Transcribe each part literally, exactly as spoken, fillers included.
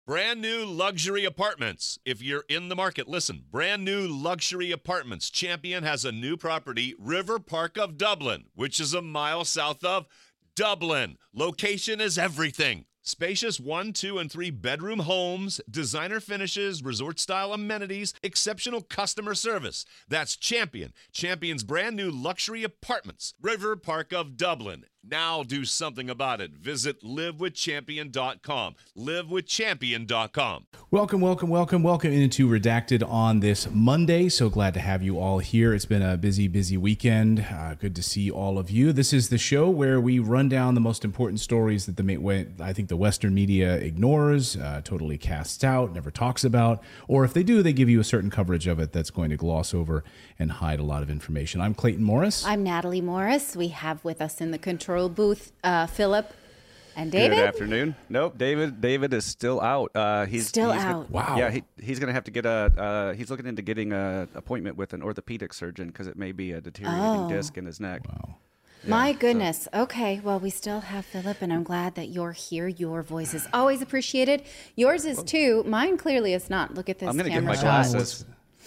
Brand new luxury apartments. If you're in the market, listen. Brand new luxury apartments. Champion has a new property, River Park of Dublin, which is a mile south of Dublin. Location is everything. Spacious one, two, and three bedroom homes, designer finishes, resort-style amenities, exceptional customer service. That's Champion. Champion's brand new luxury apartments. River Park of Dublin. Now do something about it. Visit live with champion dot com. live with champion dot com. Welcome, welcome, welcome, welcome into Redacted on this Monday. So glad to have you all here. It's been a busy, busy weekend. Uh, good to see all of you. This is the show where we run down the most important stories that the I think the Western media ignores, uh, totally casts out, never talks about, or if they do, they give you a certain coverage of it that's going to gloss over and hide a lot of information. I'm Clayton Morris. I'm Natalie Morris. We have with us in the control booth uh, Philip and David. Good afternoon. Nope, David. David is still out. Uh, he's still he's out. Gonna, wow. Yeah, he, he's going to have to get a. Uh, he's looking into getting a appointment with an orthopedic surgeon because it may be a deteriorating Oh. disc in his neck. Wow. Yeah, My so- goodness. Okay. Well, we still have Philip, and I'm glad that you're here. Your voice is always appreciated. Yours is too. Mine clearly is not. Look at this I'm going to get camera my shot. glasses.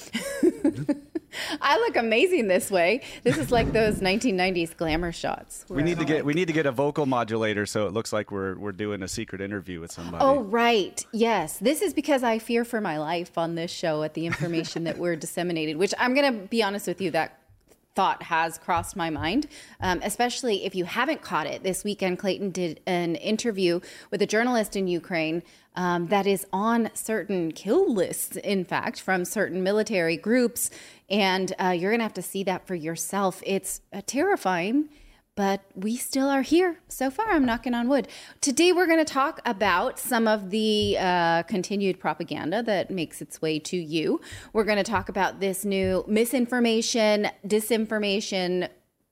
I look amazing this way. This is like those nineteen nineties glamour shots. We need to get we need to get a vocal modulator so it looks like we're we're doing a secret interview with somebody. Oh, right. Yes. This is because I fear for my life on this show at the information that we're disseminated, which I'm going to be honest with you, that thought has crossed my mind, um, especially if you haven't caught it. This weekend, Clayton did an interview with a journalist in Ukraine um, that is on certain kill lists, in fact, from certain military groups. And uh, you're going to have to see that for yourself. It's uh, terrifying. But we still are here. So far, I'm knocking on wood. Today, we're going to talk about some of the uh, continued propaganda that makes its way to you. We're going to talk about this new misinformation, disinformation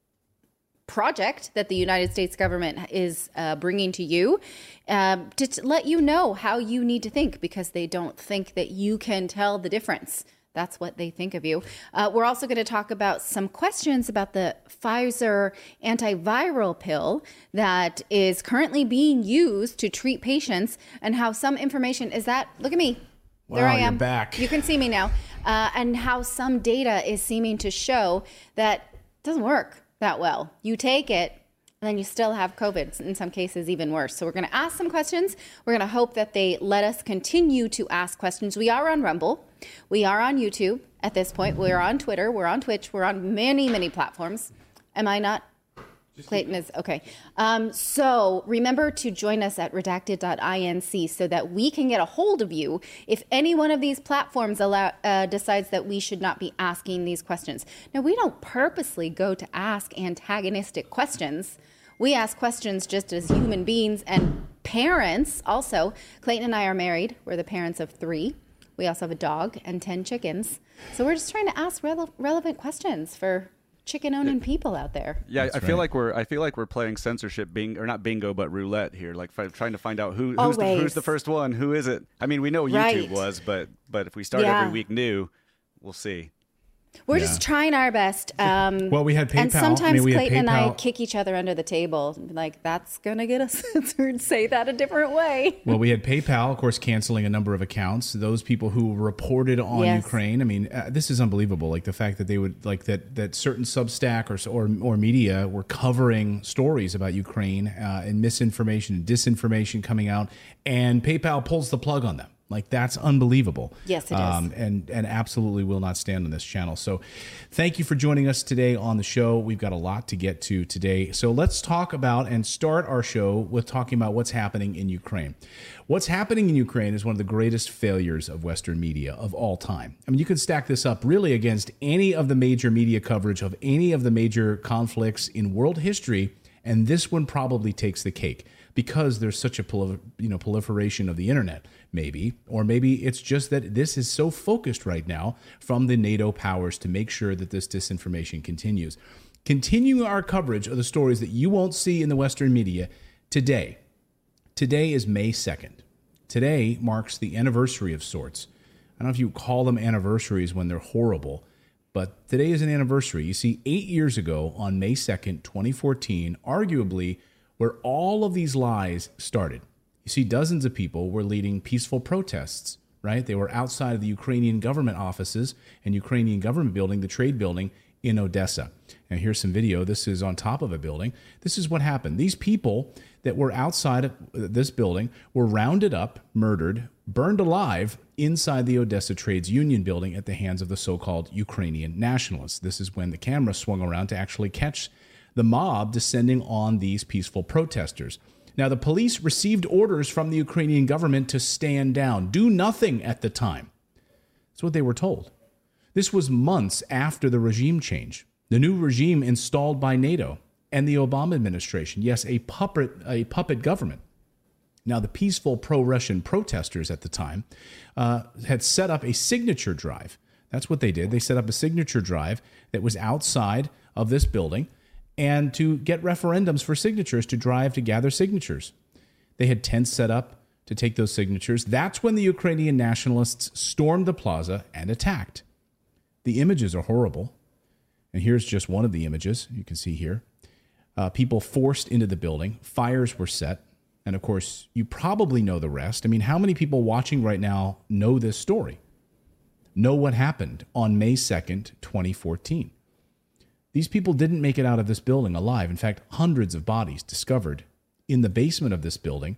project that the United States government is uh, bringing to you uh, to t- let you know how you need to think, because they don't think that you can tell the difference. That's what they think of you. Uh, we're also going to talk about some questions about the Pfizer antiviral pill that is currently being used to treat patients, and how some information is that, look at me. There Wow, I am. you're back. You can see me now. Uh, and how some data is seeming to show that it doesn't work that well. You take it, and then you still have COVID, in some cases even worse. So we're going to ask some questions. We're going to hope that they let us continue to ask questions. We are on Rumble. We are on YouTube at this point. We're on Twitter. We're on Twitch. We're on many, many platforms. Am I not? Clayton is, okay. Um, so remember to join us at redacted dot inc so that we can get a hold of you if any one of these platforms allow, uh, decides that we should not be asking these questions. Now, we don't purposely go to ask antagonistic questions. We ask questions just as human beings and parents. Also, Clayton and I are married. We're the parents of three. We also have a dog and ten chickens. So we're just trying to ask rele- relevant questions for chicken-owning people out there. Yeah, That's I feel right. like we're I feel like we're playing censorship bing or not bingo but roulette here, like fi- trying to find out who who's the, Always. who's the first one, who is it? I mean, we know YouTube Right. was, but but if we start Yeah. every week new, we'll see. We're Yeah. just trying our best. Um, Well, we had PayPal. And I sometimes mean, we had Clayton and I PayPal. kick each other under the table. And be like, that's going to get us censored. Say that a different way. Well, we had PayPal, of course, canceling a number of accounts. Those people who reported on Yes. Ukraine. I mean, uh, this is unbelievable. Like the fact that they would like that that certain Substack or or, or media were covering stories about Ukraine uh, and misinformation and disinformation coming out, and PayPal pulls the plug on them. Like, that's unbelievable. Yes, it is. Um, and, and absolutely will not stand on this channel. So thank you for joining us today on the show. We've got a lot to get to today. So let's talk about and start our show with talking about what's happening in Ukraine. What's happening in Ukraine is one of the greatest failures of Western media of all time. I mean, you could stack this up really against any of the major media coverage of any of the major conflicts in world history, and this one probably takes the cake because there's such a prol- you know proliferation of the internet. Maybe, or maybe it's just that this is so focused right now from the NATO powers to make sure that this disinformation continues. Continuing our coverage of the stories that you won't see in the Western media today. Today is May second. Today marks the anniversary of sorts. I don't know if you call them anniversaries when they're horrible, but today is an anniversary. You see, eight years ago on May second, twenty fourteen, arguably where all of these lies started. You see, dozens of people were leading peaceful protests, right? They were outside of the Ukrainian government offices and Ukrainian government building, the trade building in Odessa. And here's some video. This is on top of a building. This is what happened. These people that were outside of this building were rounded up, murdered, burned alive inside the Odessa Trades Union building at the hands of the so-called Ukrainian nationalists. This is when the camera swung around to actually catch the mob descending on these peaceful protesters. Now, the police received orders from the Ukrainian government to stand down, do nothing at the time. That's what they were told. This was months after the regime change, the new regime installed by NATO and the Obama administration. Yes, a puppet, a puppet government. Now, the peaceful pro-Russian protesters at the time uh, had set up a signature drive. That's what they did. They set up a signature drive that was outside of this building, and to get referendums for signatures, to drive to gather signatures. They had tents set up to take those signatures. That's when the Ukrainian nationalists stormed the plaza and attacked. The images are horrible. And here's just one of the images you can see here. Uh, people forced into the building. Fires were set. And of course, you probably know the rest. I mean, how many people watching right now know this story? Know what happened on May second, twenty fourteen? These people didn't make it out of this building alive. In fact, hundreds of bodies discovered in the basement of this building.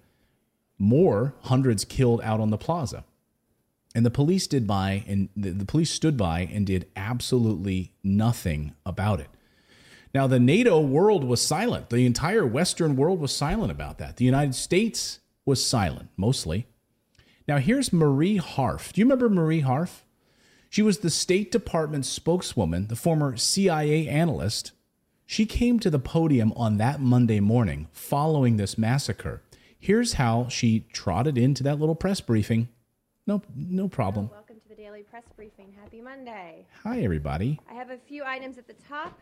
More hundreds killed out on the plaza. And the police did by, and the, the police stood by and did absolutely nothing about it. Now, the NATO world was silent. The entire Western world was silent about that. The United States was silent, mostly. Now, here's Marie Harf. Do you remember Marie Harf? She was the State Department spokeswoman, the former C I A analyst. She came to the podium on that Monday morning following this massacre. Here's how she trotted into that little press briefing. No, no problem. Welcome to the Daily Press Briefing. Happy Monday. Hi, everybody. I have a few items at the top,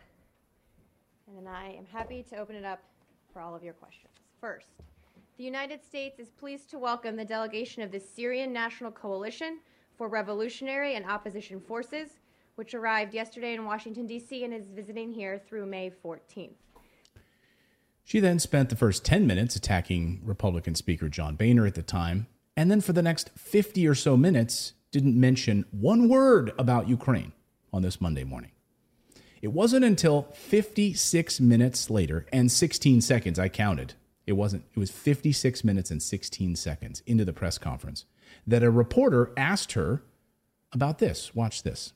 and then I am happy to open it up for all of your questions. First, the United States is pleased to welcome the delegation of the Syrian National Coalition for Revolutionary and Opposition Forces, which arrived yesterday in Washington, D C and is visiting here through May fourteenth. She then spent the first ten minutes attacking Republican Speaker John Boehner at the time, and then for the next fifty or so minutes didn't mention one word about Ukraine on this Monday morning. It wasn't until fifty-six minutes later and sixteen seconds, I counted. It wasn't, it was fifty-six minutes and sixteen seconds into the press conference that a reporter asked her about this. Watch this.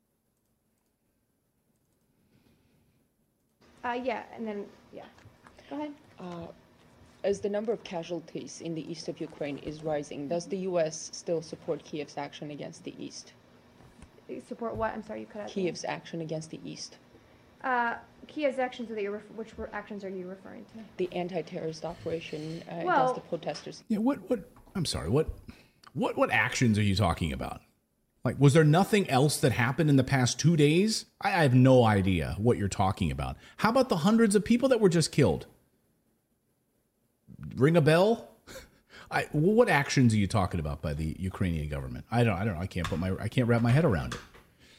Uh, yeah, and then, yeah. Go ahead. Uh, as the number of casualties in the east of Ukraine is rising, does the U S still support Kiev's action against the east? Support what? I'm sorry, you cut out. Kiev's action against the east. Uh, Kiev's actions that you're ref- which were actions are you referring to? The anti-terrorist operation uh, Well- against the protesters. Yeah, what, what, I'm sorry, what, what, what actions are you talking about? Like, was there nothing else that happened in the past two days? I, I have no idea what you're talking about. How about the hundreds of people that were just killed? Ring a bell? I, what actions are you talking about by the Ukrainian government? I don't, I don't know. I can't put my, I can't wrap my head around it.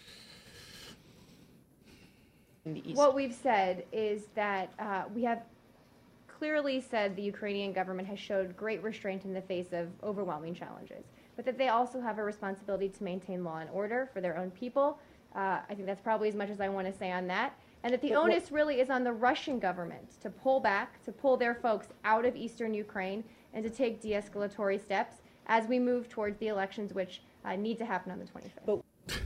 In the east. What we've said is that uh, we have clearly said the Ukrainian government has showed great restraint in the face of overwhelming challenges, but that they also have a responsibility to maintain law and order for their own people. Uh, I think that's probably as much as I want to say on that. And that the But what- onus really is on the Russian government to pull back, to pull their folks out of eastern Ukraine, and to take de-escalatory steps as we move towards the elections, which uh, need to happen on the twenty-fifth. But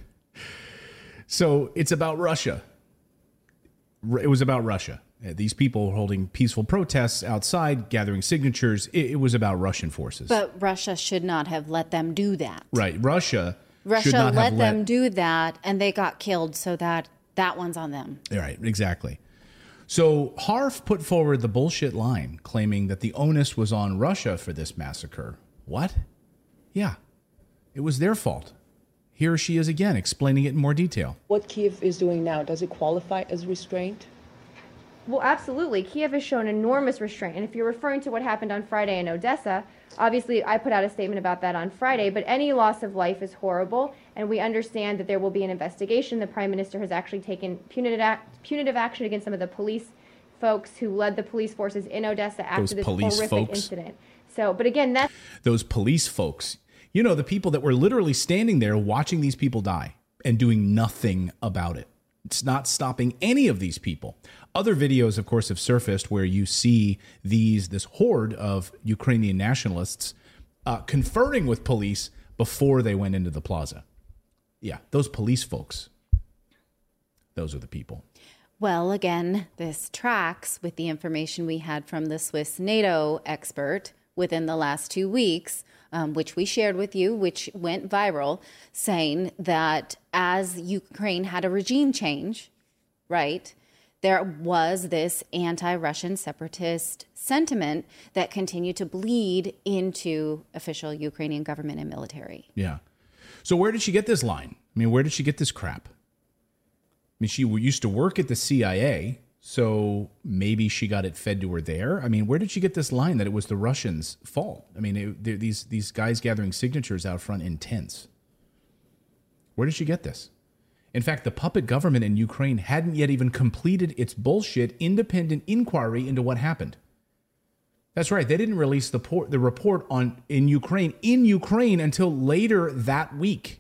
So it's about Russia. It was about Russia. These people were holding peaceful protests outside, gathering signatures. It, it was about Russian forces. But Russia should not have let them do that. Right. Russia, should Russia not let have them let, do that, and they got killed, so that that one's on them. Right, exactly. So Harf put forward the bullshit line, claiming that the onus was on Russia for this massacre. What? Yeah, it was their fault. Here she is again, explaining it in more detail. what Kiev is doing now, does it qualify as restraint? Well, absolutely. Kiev has shown enormous restraint. And if you're referring to what happened on Friday in Odessa, obviously I put out a statement about that on Friday, but any loss of life is horrible, and we understand that there will be an investigation. The Prime Minister has actually taken punitive, act, punitive action against some of the police folks who led the police forces in Odessa after Those this police horrific folks. incident. So, but again, that's Those police folks, you know, the people that were literally standing there watching these people die and doing nothing about it. It's not stopping any of these people. Other videos, of course, have surfaced where you see these this horde of Ukrainian nationalists uh, conferring with police before they went into the plaza. Yeah, those police folks, those are the people. Well, again, this tracks with the information we had from the Swiss NATO expert within the last two weeks, um, which we shared with you, which went viral, saying that as Ukraine had a regime change, right, there was this anti-Russian separatist sentiment that continued to bleed into official Ukrainian government and military. Yeah. So where did she get this line? I mean, where did she get this crap? I mean, she used to work at the C I A, so maybe she got it fed to her there. I mean, where did she get this line that it was the Russians' fault? I mean, it, these these guys gathering signatures out front in tents. Where did she get this? In fact, the puppet government in Ukraine hadn't yet even completed its bullshit independent inquiry into what happened. That's right. They didn't release the, por- the report on in Ukraine in Ukraine until later that week.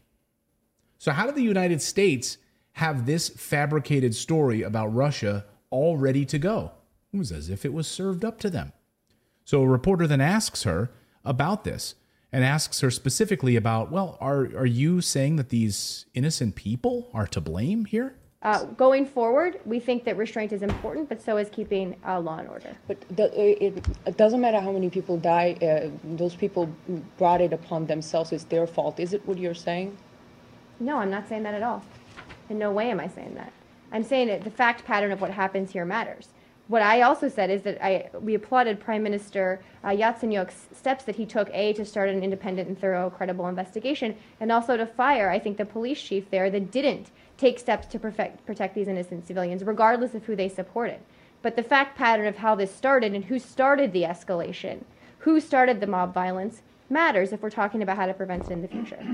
So how did the United States have this fabricated story about Russia all ready to go? It was as if it was served up to them. So a reporter then asks her about this and asks her specifically about, well, are are you saying that these innocent people are to blame here? uh, going forward. We think that restraint is important, but so is keeping uh, law and order. But the, it, it doesn't matter how many people die. Uh, those people brought it upon themselves. It's their fault. Is it what you're saying? No, I'm not saying that at all. In no way am I saying that. I'm saying that the fact pattern of what happens here matters. What I also said is that I, we applauded Prime Minister uh, Yatsenyuk's steps that he took, A, to start an independent and thorough, credible investigation, and also to fire, I think, the police chief there that didn't take steps to perfect, protect these innocent civilians, regardless of who they supported. But the fact pattern of how this started and who started the escalation, who started the mob violence, matters if we're talking about how to prevent it in the future.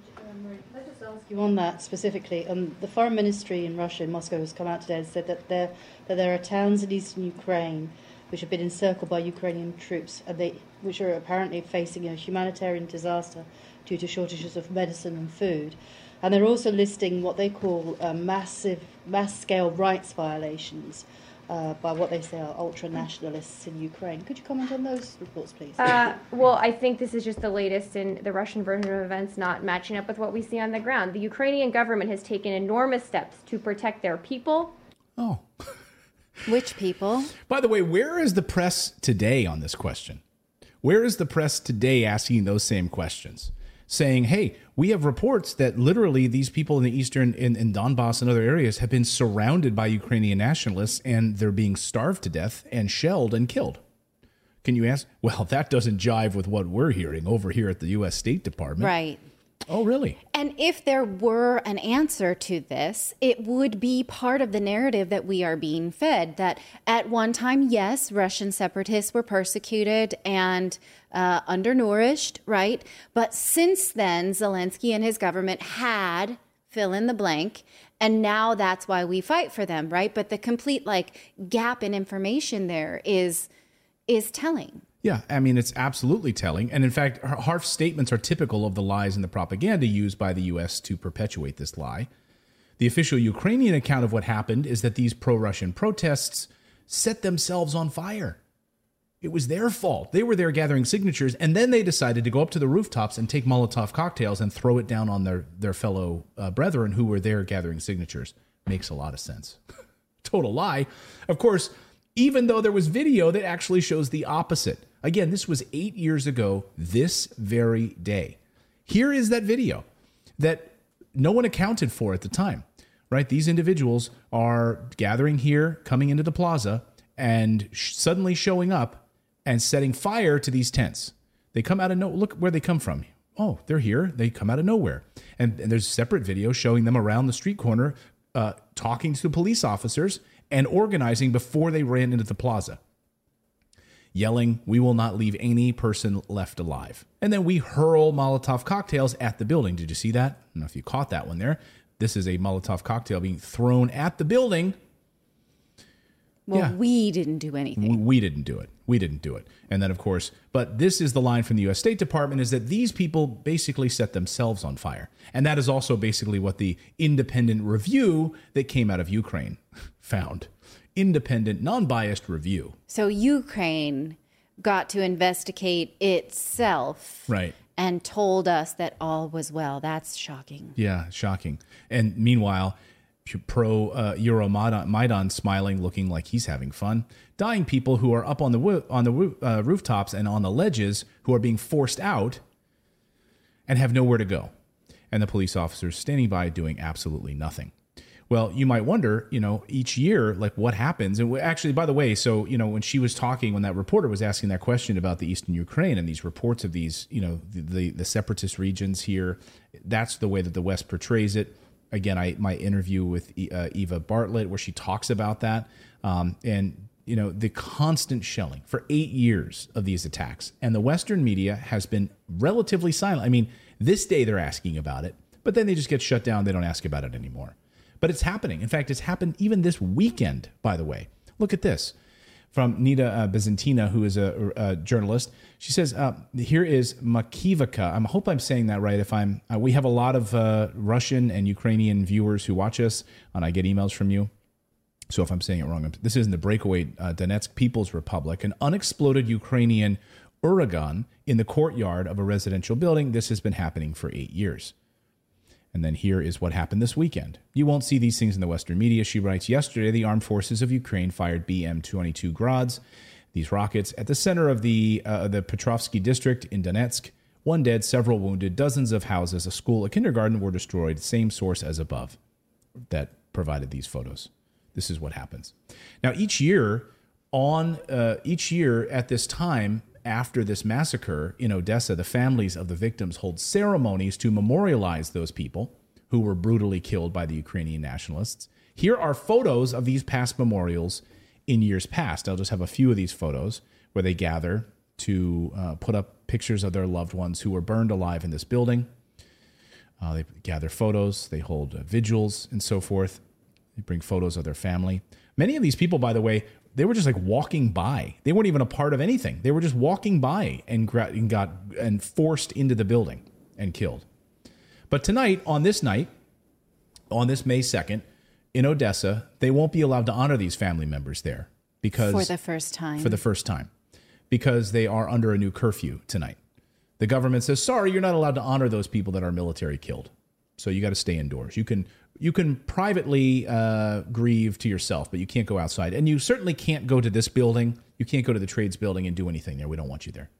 Let's just ask you on that specifically. Um, the foreign ministry in Russia, in Moscow, has come out today and said that there that there are towns in eastern Ukraine which have been encircled by Ukrainian troops, and they which are apparently facing a humanitarian disaster due to shortages of medicine and food. And they're also listing what they call uh, massive, mass-scale rights violations uh, by what they say are ultra-nationalists in Ukraine. Could you comment on those reports, please? Uh, well, I think this is just the latest in the Russian version of events not matching up with what we see on the ground. The Ukrainian government has taken enormous steps to protect their people. Oh. Which people? By the way, where is the press today on this question? Where is the press today asking those same questions? Saying, hey, we have reports that literally these people in the eastern, in, in Donbass and other areas have been surrounded by Ukrainian nationalists and they're being starved to death and shelled and killed. Can you ask? Well, that doesn't jive with what we're hearing over here at the U S State Department. Right. Oh, really? And if there were an answer to this, it would be part of the narrative that we are being fed, that at one time, yes, Russian separatists were persecuted and uh, undernourished, right? But since then, Zelensky and his government had fill in the blank, and now that's why we fight for them, right? But the complete like gap in information there is is telling. Yeah, I mean, it's absolutely telling. And in fact, Harf's statements are typical of the lies and the propaganda used by the U S to perpetuate this lie. The official Ukrainian account of what happened is that these pro-Russian protests set themselves on fire. It was their fault. They were there gathering signatures, and then they decided to go up to the rooftops and take Molotov cocktails and throw it down on their, their fellow uh, brethren who were there gathering signatures. Makes a lot of sense. Total lie. Of course, even though there was video that actually shows the opposite. Again, this was eight years ago, this very day. Here is that video that no one accounted for at the time, right? These individuals are gathering here, coming into the plaza, and sh- suddenly showing up and setting fire to these tents. They come out of no, look where they come from. Oh, they're here. They come out of nowhere. And, and there's a separate video showing them around the street corner, uh, talking to police officers and organizing before they ran into the plaza. Yelling, we will not leave any person left alive. And then we hurl Molotov cocktails at the building. Did you see that? I don't know if you caught that one there. This is a Molotov cocktail being thrown at the building. Well, yeah. we didn't do anything. We, we didn't do it. we didn't do it. And then, of course, but this is the line from the U S State Department, is that these people basically set themselves on fire. And that is also basically what the independent review that came out of Ukraine found. Independent, non-biased review. So Ukraine got to investigate itself. Right. And told us that all was well. That's shocking. Yeah, shocking. And meanwhile, pro uh, Euromaidan Maidan smiling, looking like he's having fun. Dying people who are up on the wo- on the uh, rooftops and on the ledges, who are being forced out and have nowhere to go. And the police officers standing by doing absolutely nothing. Well, you might wonder, you know, each year, like what happens? And actually, by the way, so, you know, when she was talking, when that reporter was asking that question about the Eastern Ukraine and these reports of these, you know, the, the, the separatist regions here, that's the way that the West portrays it. Again, I my interview with uh, Eva Bartlett, where she talks about that. Um, and, you know, the constant shelling for eight years of these attacks. And the Western media has been relatively silent. I mean, this day they're asking about it, but then they just get shut down. They don't ask about it anymore. But it's happening. In fact, it's happened even this weekend, by the way. Look at this. From Nita uh, Byzantina, who is a, a journalist. She says, uh, here is Makivka. I hope I'm saying that right. If I'm, uh, we have a lot of uh, Russian and Ukrainian viewers who watch us, and I get emails from you. So if I'm saying it wrong, this is in the breakaway uh, Donetsk People's Republic, an unexploded Ukrainian Uragan in the courtyard of a residential building. This has been happening for eight years. And then here is what happened this weekend. You won't see these things in the Western media. She writes, yesterday, the armed forces of Ukraine fired B M twenty-two Grads, these rockets, at the center of the uh, the Petrovsky district in Donetsk. One dead, several wounded, dozens of houses, a school, a kindergarten were destroyed. Same source as above that provided these photos. This is what happens. Now, each year, on uh, each year at this time, after this massacre in Odessa, the families of the victims hold ceremonies to memorialize those people who were brutally killed by the Ukrainian nationalists. Here are photos of these past memorials in years past. I'll just have a few of these photos where they gather to uh, put up pictures of their loved ones who were burned alive in this building. Uh, they gather photos, they hold uh, vigils and so forth. They bring photos of their family. Many of these people, by the way, they were just like walking by. They weren't even a part of anything. They were just walking by and got, and got and forced into the building and killed. But tonight, on this night, on this May second, in Odessa, they won't be allowed to honor these family members there because for the first time. For the first time, because they are under a new curfew tonight. The government says, "Sorry, you're not allowed to honor those people that our military killed. So you got to stay indoors. You can." You can privately uh, grieve to yourself, but you can't go outside. And you certainly can't go to this building. You can't go to the trades building and do anything there. We don't want you there.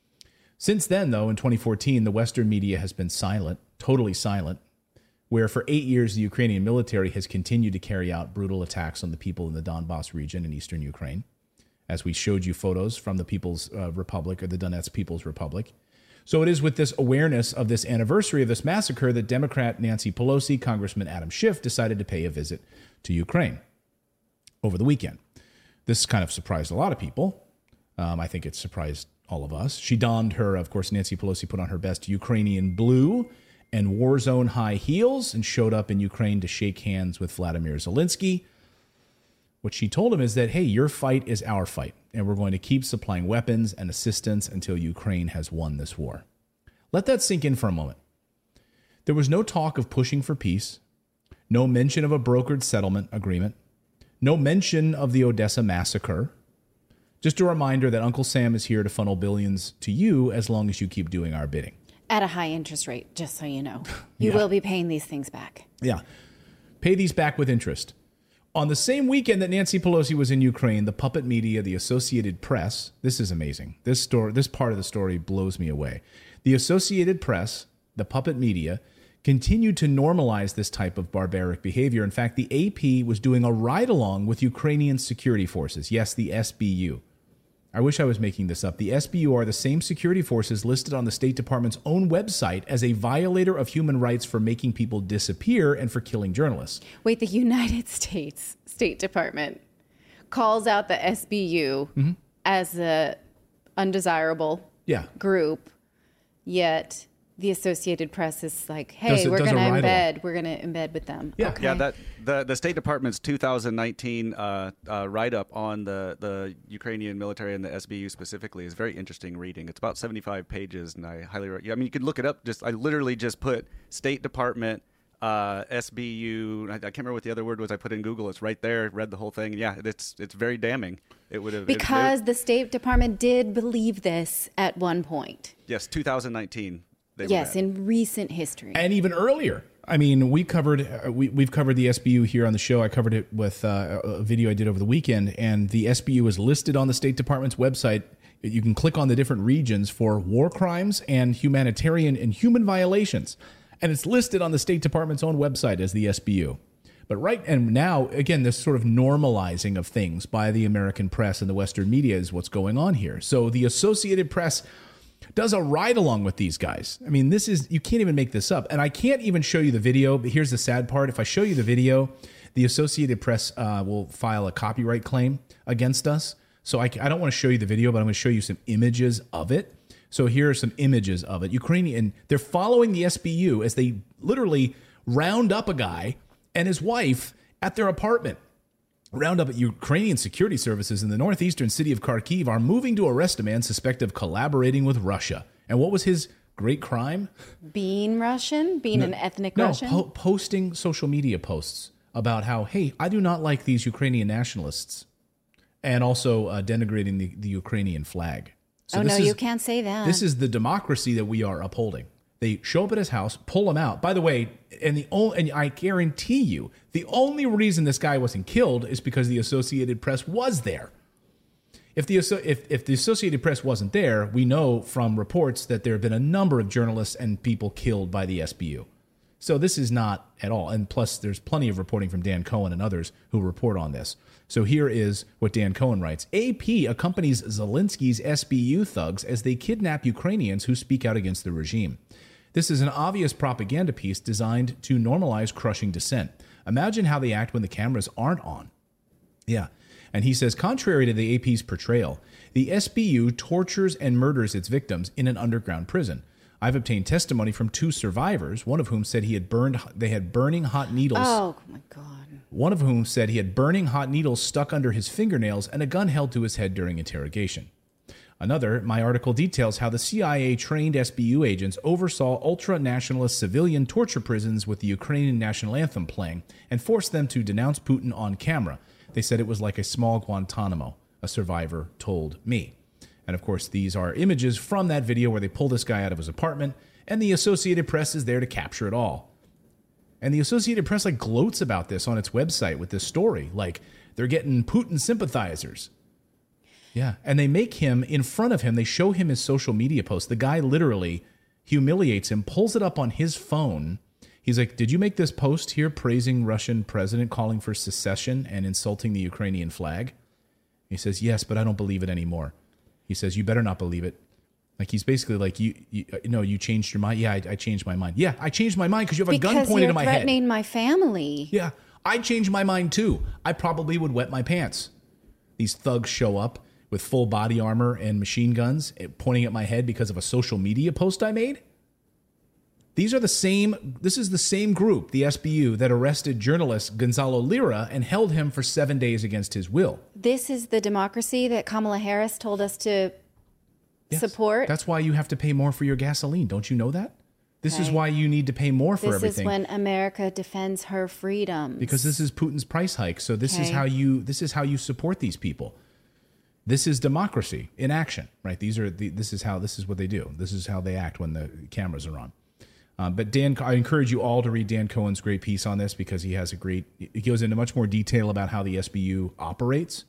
Since then, though, in twenty fourteen, the Western media has been silent, totally silent, where for eight years, the Ukrainian military has continued to carry out brutal attacks on the people in the Donbass region in eastern Ukraine, as we showed you photos from the People's uh, Republic, or the Donetsk People's Republic. So it is with this awareness of this anniversary of this massacre that Democrat Nancy Pelosi, Congressman Adam Schiff decided to pay a visit to Ukraine over the weekend. This kind of surprised a lot of people. Um, I think it surprised all of us. She donned her, of course, Nancy Pelosi put on her best Ukrainian blue and war zone high heels and showed up in Ukraine to shake hands with Vladimir Zelensky. What she told him is that, hey, your fight is our fight, and we're going to keep supplying weapons and assistance until Ukraine has won this war. Let that sink in for a moment. There was no talk of pushing for peace, no mention of a brokered settlement agreement, no mention of the Odessa massacre. Just a reminder that Uncle Sam is here to funnel billions to you as long as you keep doing our bidding. At a high interest rate, just so you know. You Yeah. will be paying these things back. Yeah. Pay these back with interest. On the same weekend that Nancy Pelosi was in Ukraine, the puppet media, the Associated Press, this is amazing. This story, this part of the story blows me away. The Associated Press, the puppet media, continued to normalize this type of barbaric behavior. In fact, the A P was doing a ride-along with Ukrainian security forces. Yes, the S B U. I wish I was making this up. The S B U are the same security forces listed on the State Department's own website as a violator of human rights for making people disappear and for killing journalists. Wait, the United States State Department calls out the S B U mm-hmm. as a undesirable yeah. group, yet the Associated Press is like, hey, Does it- we're does a going to ride embed, along. we're going to embed with them. Yeah. Okay. Yeah, that the the State Department's two thousand nineteen uh, uh, write up on the, the Ukrainian military and the S B U specifically is very interesting reading. It's about seventy-five pages, and I highly re- I mean you could look it up. Just I literally just put State Department uh, S B U. I, I can't remember what the other word was. I put in Google. It's right there. Read the whole thing. Yeah, it's it's very damning. It would have Because it, it, the State Department did believe this at one point. yes, two thousand nineteen. They were Yes, bad. in recent history. And even earlier. I mean, we covered uh, we we've covered the S B U here on the show. I covered it with uh, a video I did over the weekend, and the S B U is listed on the State Department's website. You can click on the different regions for war crimes and humanitarian and human violations, and it's listed on the State Department's own website as the S B U. But right and now, again, this sort of normalizing of things by the American press and the Western media is what's going on here. So the Associated Press does a ride along with these guys. I mean, this is, you can't even make this up. And I can't even show you the video, but here's the sad part. If I show you the video, the Associated Press uh, will file a copyright claim against us. So I, I don't want to show you the video, but I'm going to show you some images of it. So here are some images of it. Ukrainian, they're following the S B U as they literally round up a guy and his wife at their apartment. Round up at Ukrainian security services in the northeastern city of Kharkiv are moving to arrest a man suspected of collaborating with Russia. And what was his great crime? Being Russian? Being an ethnic No, Russian? po- posting social media posts about how, hey, I do not like these Ukrainian nationalists, and also uh, denigrating the, the Ukrainian flag. So oh, this no, is, you can't say that. This is the democracy that we are upholding. They show up at his house, pull him out. By the way, and the only, and I guarantee you, the only reason this guy wasn't killed is because the Associated Press was there. If the if if the Associated Press wasn't there, we know from reports that there have been a number of journalists and people killed by the S B U. So this is not at all. And plus, there's plenty of reporting from Dan Cohen and others who report on this. So here is what Dan Cohen writes. A P accompanies Zelensky's S B U thugs as they kidnap Ukrainians who speak out against the regime. This is an obvious propaganda piece designed to normalize crushing dissent. Imagine how they act when the cameras aren't on. Yeah. And he says, contrary to the A P's portrayal, the S B U tortures and murders its victims in an underground prison. I've obtained testimony from two survivors, one of whom said he had burned they had burning hot needles. Oh, my God. One of whom said he had burning hot needles stuck under his fingernails and a gun held to his head during interrogation. Another, my article details how the C I A-trained S B U agents oversaw ultra-nationalist civilian torture prisons with the Ukrainian national anthem playing and forced them to denounce Putin on camera. They said it was like a small Guantanamo, a survivor told me. And of course, these are images from that video where they pull this guy out of his apartment, and the Associated Press is there to capture it all. And the Associated Press like gloats about this on its website with this story, like they're getting Putin sympathizers. Yeah, and they make him, in front of him, they show him his social media post. The guy literally humiliates him, pulls it up on his phone. He's like, did you make this post here praising Russian president, calling for secession and insulting the Ukrainian flag? He says, yes, but I don't believe it anymore. He says, you better not believe it. Like, he's basically like, you, you no, you changed your mind. Yeah, I, I changed my mind. Yeah, I changed my mind because you have a because gun pointed you're at my head. threatening my family. Yeah, I changed my mind too. I probably would wet my pants. These thugs show up with full body armor and machine guns pointing at my head because of a social media post I made. These are the same, this is the same group, the S B U, that arrested journalist Gonzalo Lira and held him for seven days against his will. This is the democracy that Kamala Harris told us to Yes. support. That's why you have to pay more for your gasoline. Don't you know that? This is Okay. why you need to pay more for This everything. is when America defends her freedoms. Because this is Putin's price hike. So this is Okay. how you this is how you support these people. This is democracy in action, right? These are the, this is how this is what they do. This is how they act when the cameras are on. Um, but Dan, I encourage you all to read Dan Cohen's great piece on this because he has a great. He goes into much more detail about how the S B U operates.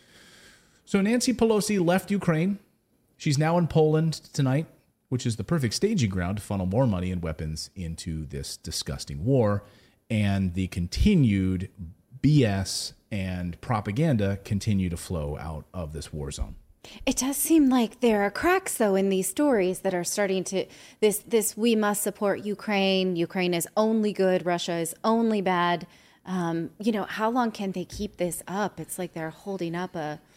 So Nancy Pelosi left Ukraine. She's now in Poland tonight, which is the perfect staging ground to funnel more money and weapons into this disgusting war. And the continued B S and propaganda continue to flow out of this war zone. It does seem like there are cracks, though, in these stories that are starting to this this we must support Ukraine. Ukraine is only good. Russia is only bad. Um, you know, how long can they keep this up? It's like they're holding up a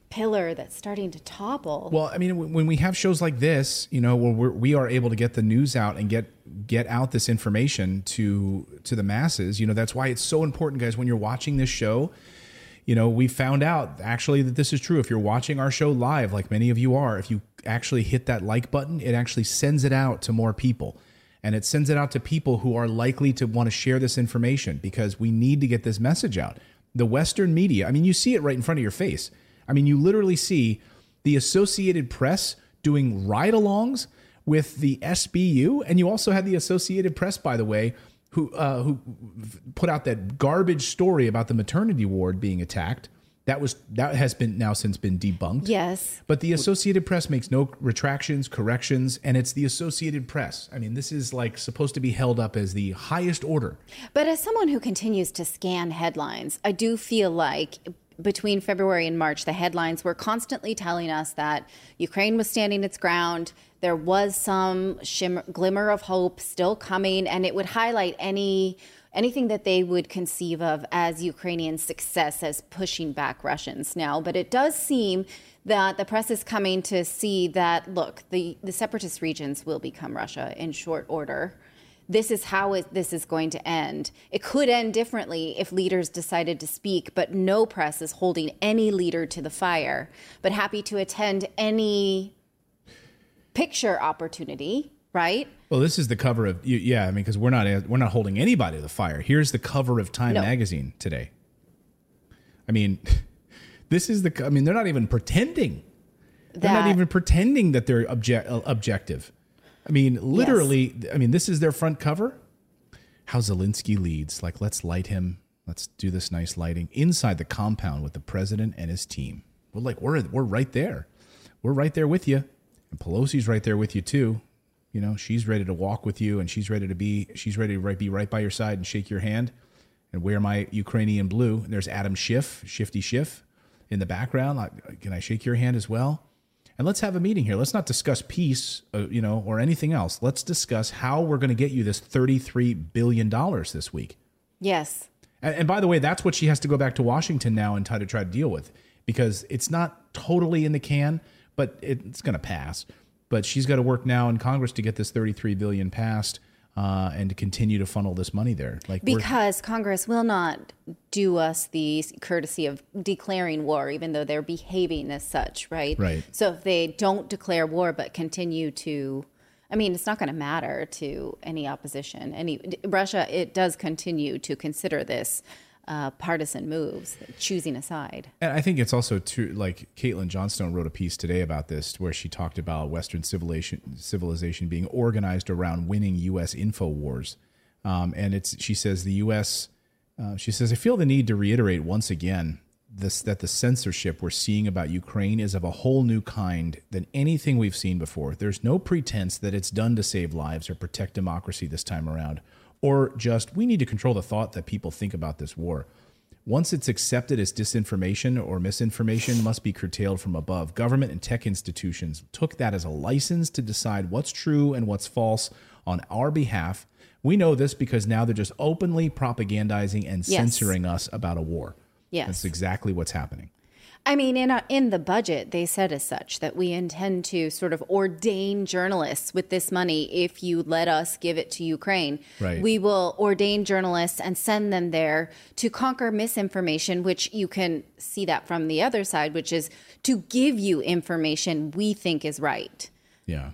pillar that's starting to topple. Well, I mean, when we have shows like this, you know, where we're, we are able to get the news out and get get out this information to to the masses, you know, that's why it's so important, guys, when you're watching this show. You know, we found out actually that this is true. If you're watching our show live, like many of you are, if you actually hit that like button, it actually sends it out to more people. And it sends it out to people who are likely to want to share this information, because we need to get this message out. The Western media, I mean, you see it right in front of your face. I mean, you literally see the Associated Press doing ride-alongs with the S B U. And you also had the Associated Press, by the way, who uh, who put out that garbage story about the maternity ward being attacked. That was that has been now since been debunked. Yes. But the Associated Press makes no retractions, corrections, and it's the Associated Press. I mean, this is like supposed to be held up as the highest order. But as someone who continues to scan headlines, I do feel like between February and March, the headlines were constantly telling us that Ukraine was standing its ground. There was some shimmer, glimmer of hope still coming, and it would highlight any anything that they would conceive of as Ukrainian success, as pushing back Russians now. But it does seem that the press is coming to see that, look, the, the separatist regions will become Russia in short order. This is how it, this is going to end. It could end differently if leaders decided to speak, but no press is holding any leader to the fire, but happy to attend any picture opportunity, right? Well, this is the cover of, yeah, I mean, because we're not we're not holding anybody to the fire. Here's the cover of Time No. magazine today. I mean, this is the, I mean, they're not even pretending. They're not That- even pretending that they're object, uh, objective. I mean, literally, I mean, this is their front cover. How Zelensky leads. Like, let's light him. Let's do this nice lighting inside the compound with the president and his team. We're like, we're we're right there. We're right there with you. And Pelosi's right there with you too. You know, she's ready to walk with you, and she's ready to be, she's ready to right, be right by your side and shake your hand and wear my Ukrainian blue. And there's Adam Schiff, Shifty Schiff in the background. Like, can I shake your hand as well? And let's have a meeting here. Let's not discuss peace, uh, you know, or anything else. Let's discuss how we're going to get you this thirty-three billion dollars this week. Yes. And, and by the way, that's what she has to go back to Washington now and try to try to deal with, because it's not totally in the can, but it, it's going to pass. But she's got to work now in Congress to get this thirty-three billion dollars passed uh, and to continue to funnel this money there. Like we're- Because Congress will not do us the courtesy of declaring war, even though they're behaving as such, right? Right. So if they don't declare war but continue to, I mean, it's not going to matter to any opposition. Any Russia, it does continue to consider this uh, partisan moves, choosing a side. And I think it's also too, like Caitlin Johnstone wrote a piece today about this, where she talked about Western civilization civilization being organized around winning U S info wars. Um, and it's, she says the U S, uh, she says, I feel the need to reiterate once again this, that the censorship we're seeing about Ukraine is of a whole new kind than anything we've seen before. There's no pretense that it's done to save lives or protect democracy this time around, or just we need to control the thought that people think about this war. Once it's accepted as disinformation or misinformation, must be curtailed from above. Government and tech institutions took that as a license to decide what's true and what's false on our behalf. We know this because now they're just openly propagandizing and Yes. censoring us about a war. Yes. That's exactly what's happening. I mean, in, a, in the budget, they said as such that we intend to sort of ordain journalists with this money. If you let us give it to Ukraine, Right. we will ordain journalists and send them there to conquer misinformation, which you can see that from the other side, which is to give you information we think is right. Yeah.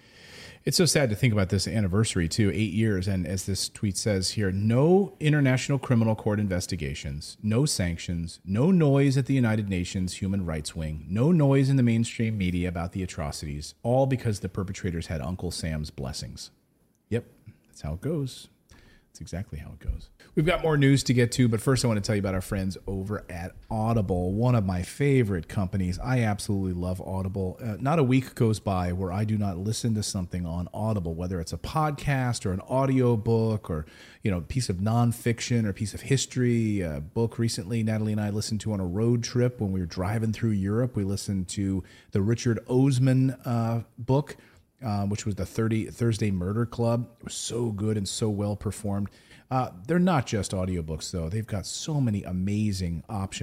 It's so sad to think about this anniversary, too, eight years. And as this tweet says here, no International Criminal Court investigations, no sanctions, no noise at the United Nations Human Rights Wing, no noise in the mainstream media about the atrocities, all because the perpetrators had Uncle Sam's blessings. Yep, that's how it goes. That's exactly how it goes. We've got more news to get to, but first I want to tell you about our friends over at Audible, one of my favorite companies. I absolutely love Audible. Uh, not a week goes by where I do not listen to something on Audible, whether it's a podcast or an audio book or, you know, a piece of nonfiction or a piece of history. A book recently Natalie and I listened to on a road trip when we were driving through Europe. We listened to the Richard Osman uh, book, Uh, which was the thirty Thursday Murder Club. It was so good and so well performed. Uh, they're not just audiobooks, though. They've got so many amazing options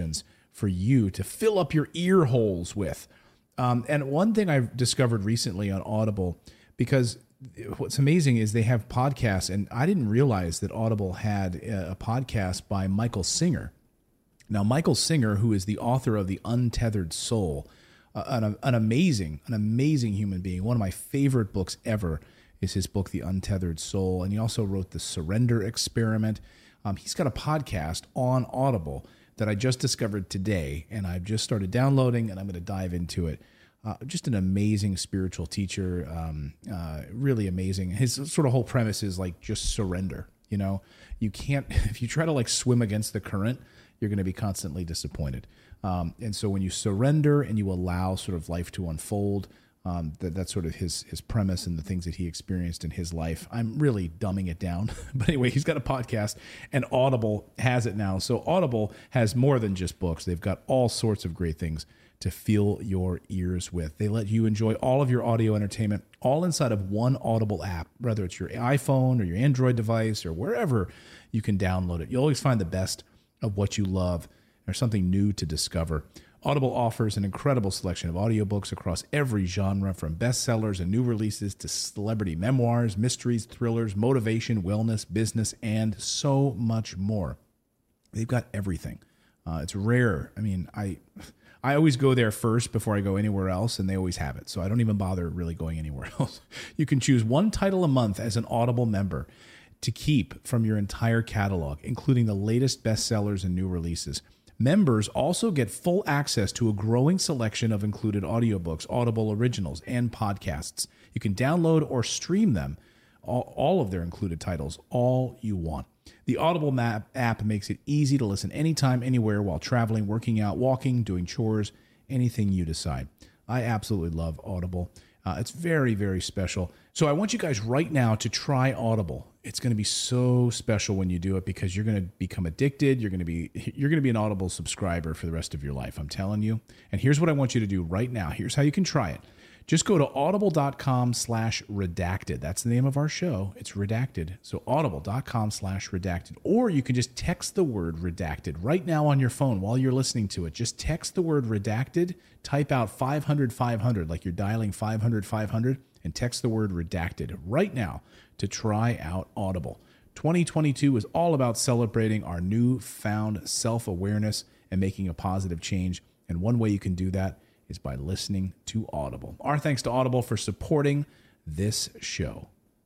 for you to fill up your ear holes with. Um, and one thing I've discovered recently on Audible, because what's amazing is they have podcasts, and I didn't realize that Audible had a, a podcast by Michael Singer. Now, Michael Singer, who is the author of The Untethered Soul, uh, an, an amazing, an amazing human being. One of my favorite books ever is his book, The Untethered Soul. And he also wrote The Surrender Experiment. Um, he's got a podcast on Audible that I just discovered today, and I've just started downloading, and I'm going to dive into it. Uh, just an amazing spiritual teacher, um, uh, really amazing. His sort of whole premise is like just surrender. You know, you can't, if you try to like swim against the current, you're going to be constantly disappointed. Um, and so when you surrender and you allow sort of life to unfold, um, that, that's sort of his his premise and the things that he experienced in his life. I'm really dumbing it down. But anyway, he's got a podcast, and Audible has it now. So Audible has more than just books. They've got all sorts of great things to fill your ears with. They let you enjoy all of your audio entertainment all inside of one Audible app, whether it's your iPhone or your Android device or wherever you can download it. You'll always find the best of what you love or something new to discover. Audible offers an incredible selection of audiobooks across every genre, from bestsellers and new releases to celebrity memoirs, mysteries, thrillers, motivation, wellness, business, and so much more. They've got everything. Uh, it's rare. I mean, I I always go there first before I go anywhere else, and they always have it. So I don't even bother really going anywhere else. You can choose one title a month as an Audible member to keep from your entire catalog, including the latest bestsellers and new releases. Members also get full access to a growing selection of included audiobooks, Audible originals, and podcasts. You can download or stream them, all, all of their included titles, all you want. The Audible map app makes it easy to listen anytime, anywhere, while traveling, working out, walking, doing chores, anything you decide. I absolutely love Audible. Uh, it's very, very special. So I want you guys right now to try Audible. It's going to be so special when you do it, because you're going to become addicted. You're going to be you're going to be an Audible subscriber for the rest of your life. I'm telling you. And here's what I want you to do right now. Here's how you can try it. Just go to audible.com slash redacted. That's the name of our show. It's redacted. So audible.com slash redacted. Or you can just text the word redacted right now on your phone while you're listening to it. Just text the word redacted, type out five hundred five hundred, like you're dialing five hundred five hundred, and text the word redacted right now to try out Audible. twenty twenty-two is all about celebrating our newfound self-awareness and making a positive change. And one way you can do that is by listening to Audible. Our thanks to Audible for supporting this show.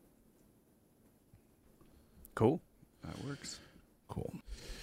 Cool. That works. Cool.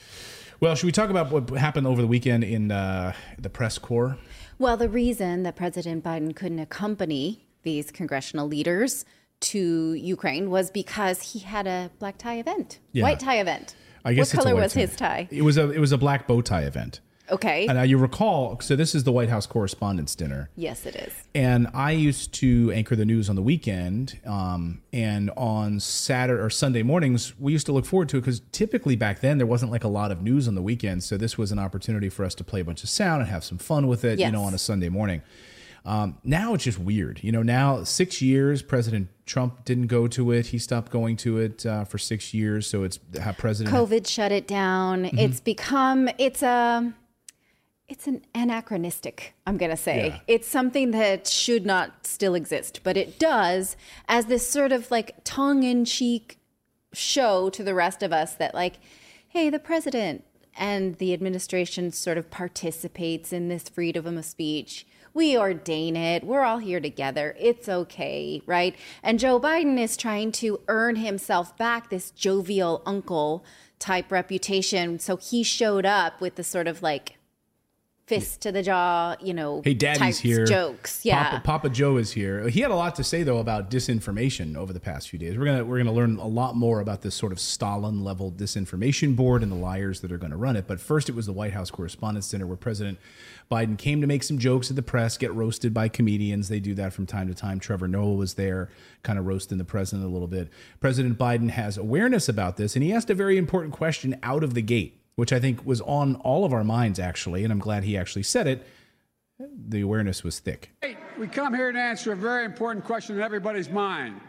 Well, should we talk about what happened over the weekend in uh, the press corps? Well, the reason that President Biden couldn't accompany these congressional leaders to Ukraine was because he had a black tie event, Yeah. white tie event. I guess what it's a color white was tie. his tie? It was a it was a black bow tie event. Okay. And now you recall, so this is the White House Correspondents' Dinner. Yes, it is. And I used to anchor the news on the weekend, um, and on Saturday or Sunday mornings, we used to look forward to it because typically back then there wasn't like a lot of news on the weekend. So this was an opportunity for us to play a bunch of sound and have some fun with it, Yes. you know, on a Sunday morning. Um, now it's just weird. You know, now six years, President Trump didn't go to it. He stopped going to it uh, for six years. So it's how President... COVID shut it down. Mm-hmm. It's become, it's a... It's an anachronistic, I'm going to say. Yeah. It's something that should not still exist, but it does as this sort of like tongue-in-cheek show to the rest of us that like, hey, the president and the administration sort of participates in this freedom of speech. We ordain it. We're all here together. It's okay, right? And Joe Biden is trying to earn himself back this jovial uncle type reputation. So he showed up with the sort of like fist to the jaw, you know, Hey, Daddy's types here. jokes. Yeah. Papa, Papa Joe is here. He had a lot to say though about disinformation over the past few days. We're gonna we're gonna learn a lot more about this sort of Stalin level disinformation board and the liars that are going to run it. But first, it was the White House Correspondents' Dinner where President Biden came to make some jokes at the press, get roasted by comedians. They do that from time to time. Trevor Noah was there, kind of roasting the president a little bit. President Biden has awareness about this, and he asked a very important question out of the gate, which I think was on all of our minds, actually, and I'm glad he actually said it. The awareness was thick. We come here to answer a very important question in everybody's mind.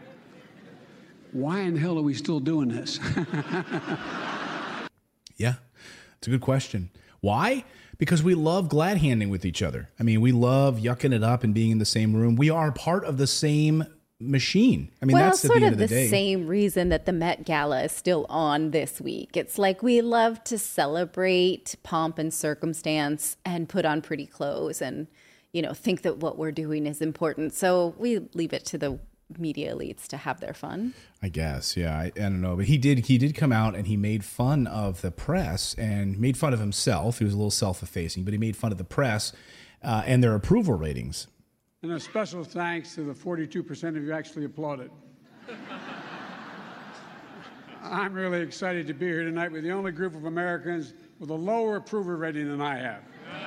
Why in the hell are we still doing this? Yeah, It's a good question. Why? Because we love glad handing with each other. I mean, we love yucking it up and being in the same room. We are part of the same machine. I mean, well, that's at sort the end of of the, the day. same reason that the Met Gala is still on this week. It's like we love to celebrate pomp and circumstance and put on pretty clothes and, you know, think that what we're doing is important. So we leave it to the media elites to have their fun. I guess, yeah. I, I don't know, but he did. He did come out and he made fun of the press and made fun of himself. He was a little self-effacing, but he made fun of the press uh, and their approval ratings. And a special thanks to the forty-two percent of you actually applauded. I'm really excited to be here tonight with the only group of Americans with a lower approval rating than I have.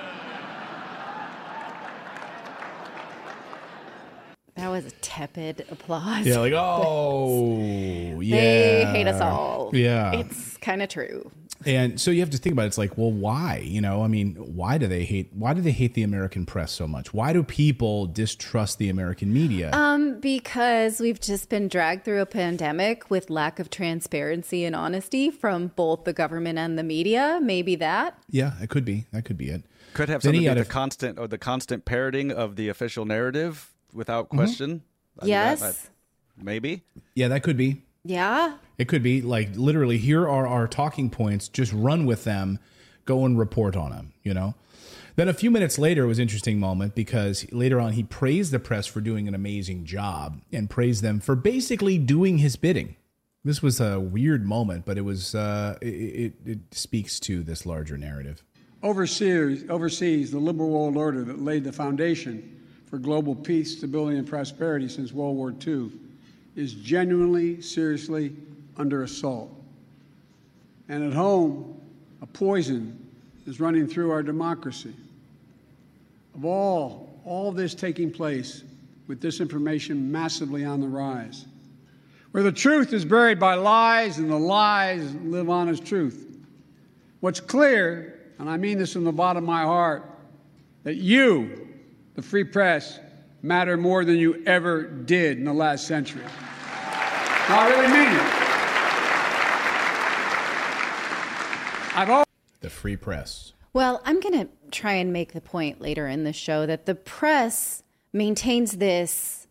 That was a tepid applause. Yeah, like, oh, yeah. They hate us all. Yeah. It's kind of true. And so you have to think about it. It's like, well, why? You know, I mean, why do they hate? Why do they hate the American press so much? Why do people distrust the American media? Um, because we've just been dragged through a pandemic with lack of transparency and honesty from both the government and the media. Maybe that. Yeah, it could be. That could be it. Could have Then something he to do had with a- the constant or the constant parroting of the official narrative without question. I mean, Yes. that- that- maybe. Yeah, that could be. Yeah. It could be like literally, here are our talking points. Just run with them. Go and report on them, you know? Then a few minutes later was an interesting moment because later on he praised the press for doing an amazing job and praised them for basically doing his bidding. This was a weird moment, but it was uh, it, it, it speaks to this larger narrative. Overseas, overseas, the liberal world order that laid the foundation for global peace, stability, and prosperity since World War Two is genuinely, seriously under assault. And at home, a poison is running through our democracy. Of all, all this taking place with disinformation massively on the rise, where the truth is buried by lies and the lies live on as truth. What's clear, and I mean this from the bottom of my heart, that you, the free press, matter more than you ever did in the last century. No, I really mean it. I've always The free press. Well, I'm going to try and make the point later in the show that the press maintains this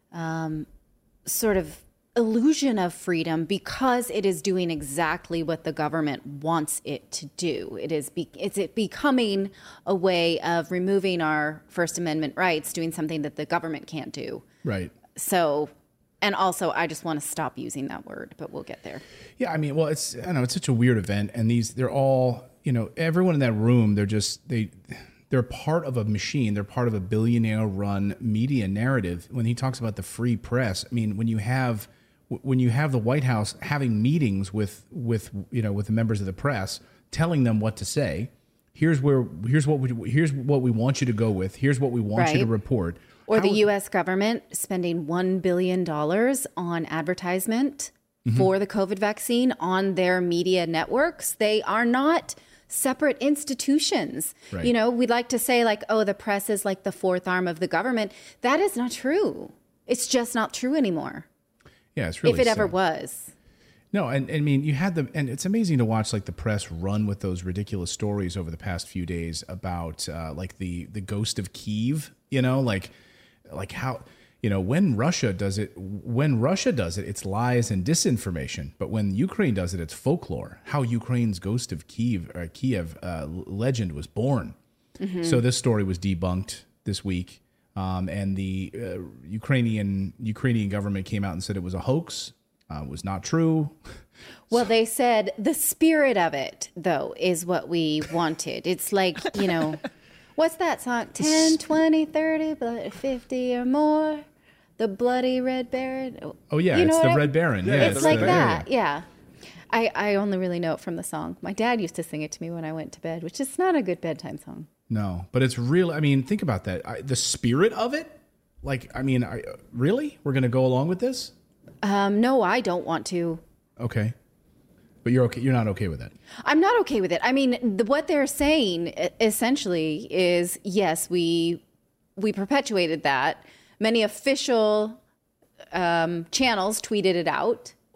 um, sort of illusion of freedom because it is doing exactly what the government wants it to do. It is be- it's it becoming a way of removing our First Amendment rights, doing something that the government can't do. Right. So, and also, I just want to stop using that word, but we'll get there. Yeah, I mean, well, it's I don't know, it's such a weird event, and these they're all, you know, everyone in that room, they're just they they're part of a machine. They're part of a billionaire-run media narrative. When he talks about the free press, I mean, when you have when you have the White House having meetings with with you know with the members of the press, telling them what to say, here's where here's what we here's what we want you to go with. Here's what we want you to Right. report. Or How- the U S government spending one billion dollars on advertisement Mm-hmm. for the COVID vaccine on their media networks. They are not separate institutions. Right. You know, we'd like to say like, oh, the press is like the fourth arm of the government. That is not true. It's just not true anymore. Yeah, it's really if it ever sad. was. No, and I mean, you had the, and it's amazing to watch like the press run with those ridiculous stories over the past few days about uh, like the the ghost of Kyiv. You know, like like how you know when Russia does it, when Russia does it, it's lies and disinformation. But when Ukraine does it, it's folklore. How Ukraine's ghost of Kyiv or Kiev uh, legend was born. So this story was debunked this week. Um, and the uh, Ukrainian Ukrainian government came out and said it was a hoax, uh, was not true. Well, they said the spirit of it, though, is what we wanted. It's like, you know, what's that song? ten, twenty, thirty, fifty or more. The Bloody Red Baron. Oh yeah, You it's know the what I- Red Baron. Yeah, it's like the- that, yeah. I, I only really know it from the song. My dad used to sing it to me when I went to bed, which is not a good bedtime song. No, but it's real. I mean, think about that. I, the spirit of it. Like, I mean, I, really, we're going to go along with this? Um, no, I don't want to. Okay, but you're okay. You're not okay with it. I'm not okay with it. I mean, the, what they're saying e- essentially is, yes, we we perpetuated that. Many official um, channels tweeted it out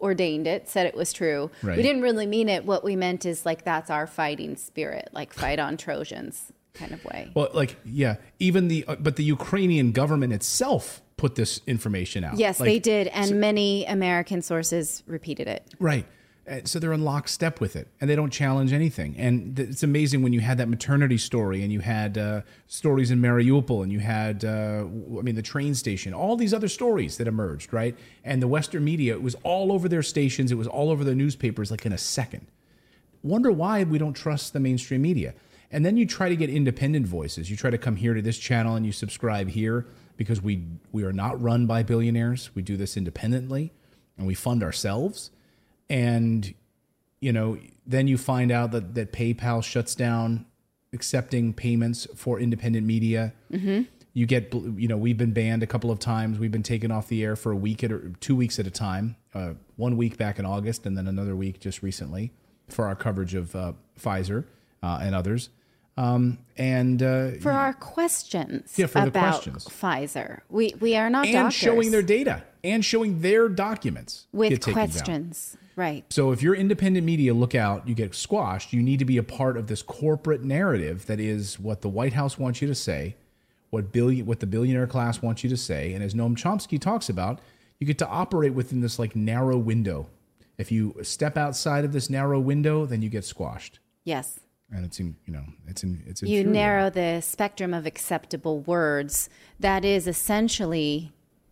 ordained it, said it was true. Right. We didn't really mean it. What we meant is like, that's our fighting spirit, like fight on Trojans kind of way. Well, like, yeah, even the, uh, but the Ukrainian government itself put this information out. Yes, like, they did. And so, many American sources repeated it. Right. Uh, So they're in lockstep with it, and they don't challenge anything. And th- it's amazing when you had that maternity story, and you had uh, stories in Mariupol, and you had, uh, w- I mean, the train station, all these other stories that emerged, right? And the Western media, it was all over their stations, it was all over the newspapers, like in a second. Wonder why we don't trust the mainstream media. And then you try to get independent voices. You try to come here to this channel, and you subscribe here because we we are not run by billionaires. We do this independently, and we fund ourselves. And, you know, then you find out that, that PayPal shuts down accepting payments for independent media. Mm-hmm. You get, you know, we've been banned a couple of times. We've been taken off the air for a week at a, two weeks at a time. Uh, one week back in August, and then another week just recently for our coverage of uh, Pfizer uh, and others. Um, and uh, For our questions Yeah, for the about questions. Pfizer. We we are not and doctors. showing their data and showing their documents with get taken down. questions. Right. So if you're independent media, look out, you get squashed. You need to be a part of this corporate narrative that is what the White House wants you to say, what billion, what the billionaire class wants you to say. And as Noam Chomsky talks about, you get to operate within this like narrow window. If you step outside of this narrow window, then you get squashed. Yes. And it's, in, you know, it's in, it's You infuriating. narrow the spectrum of acceptable words. That is essentially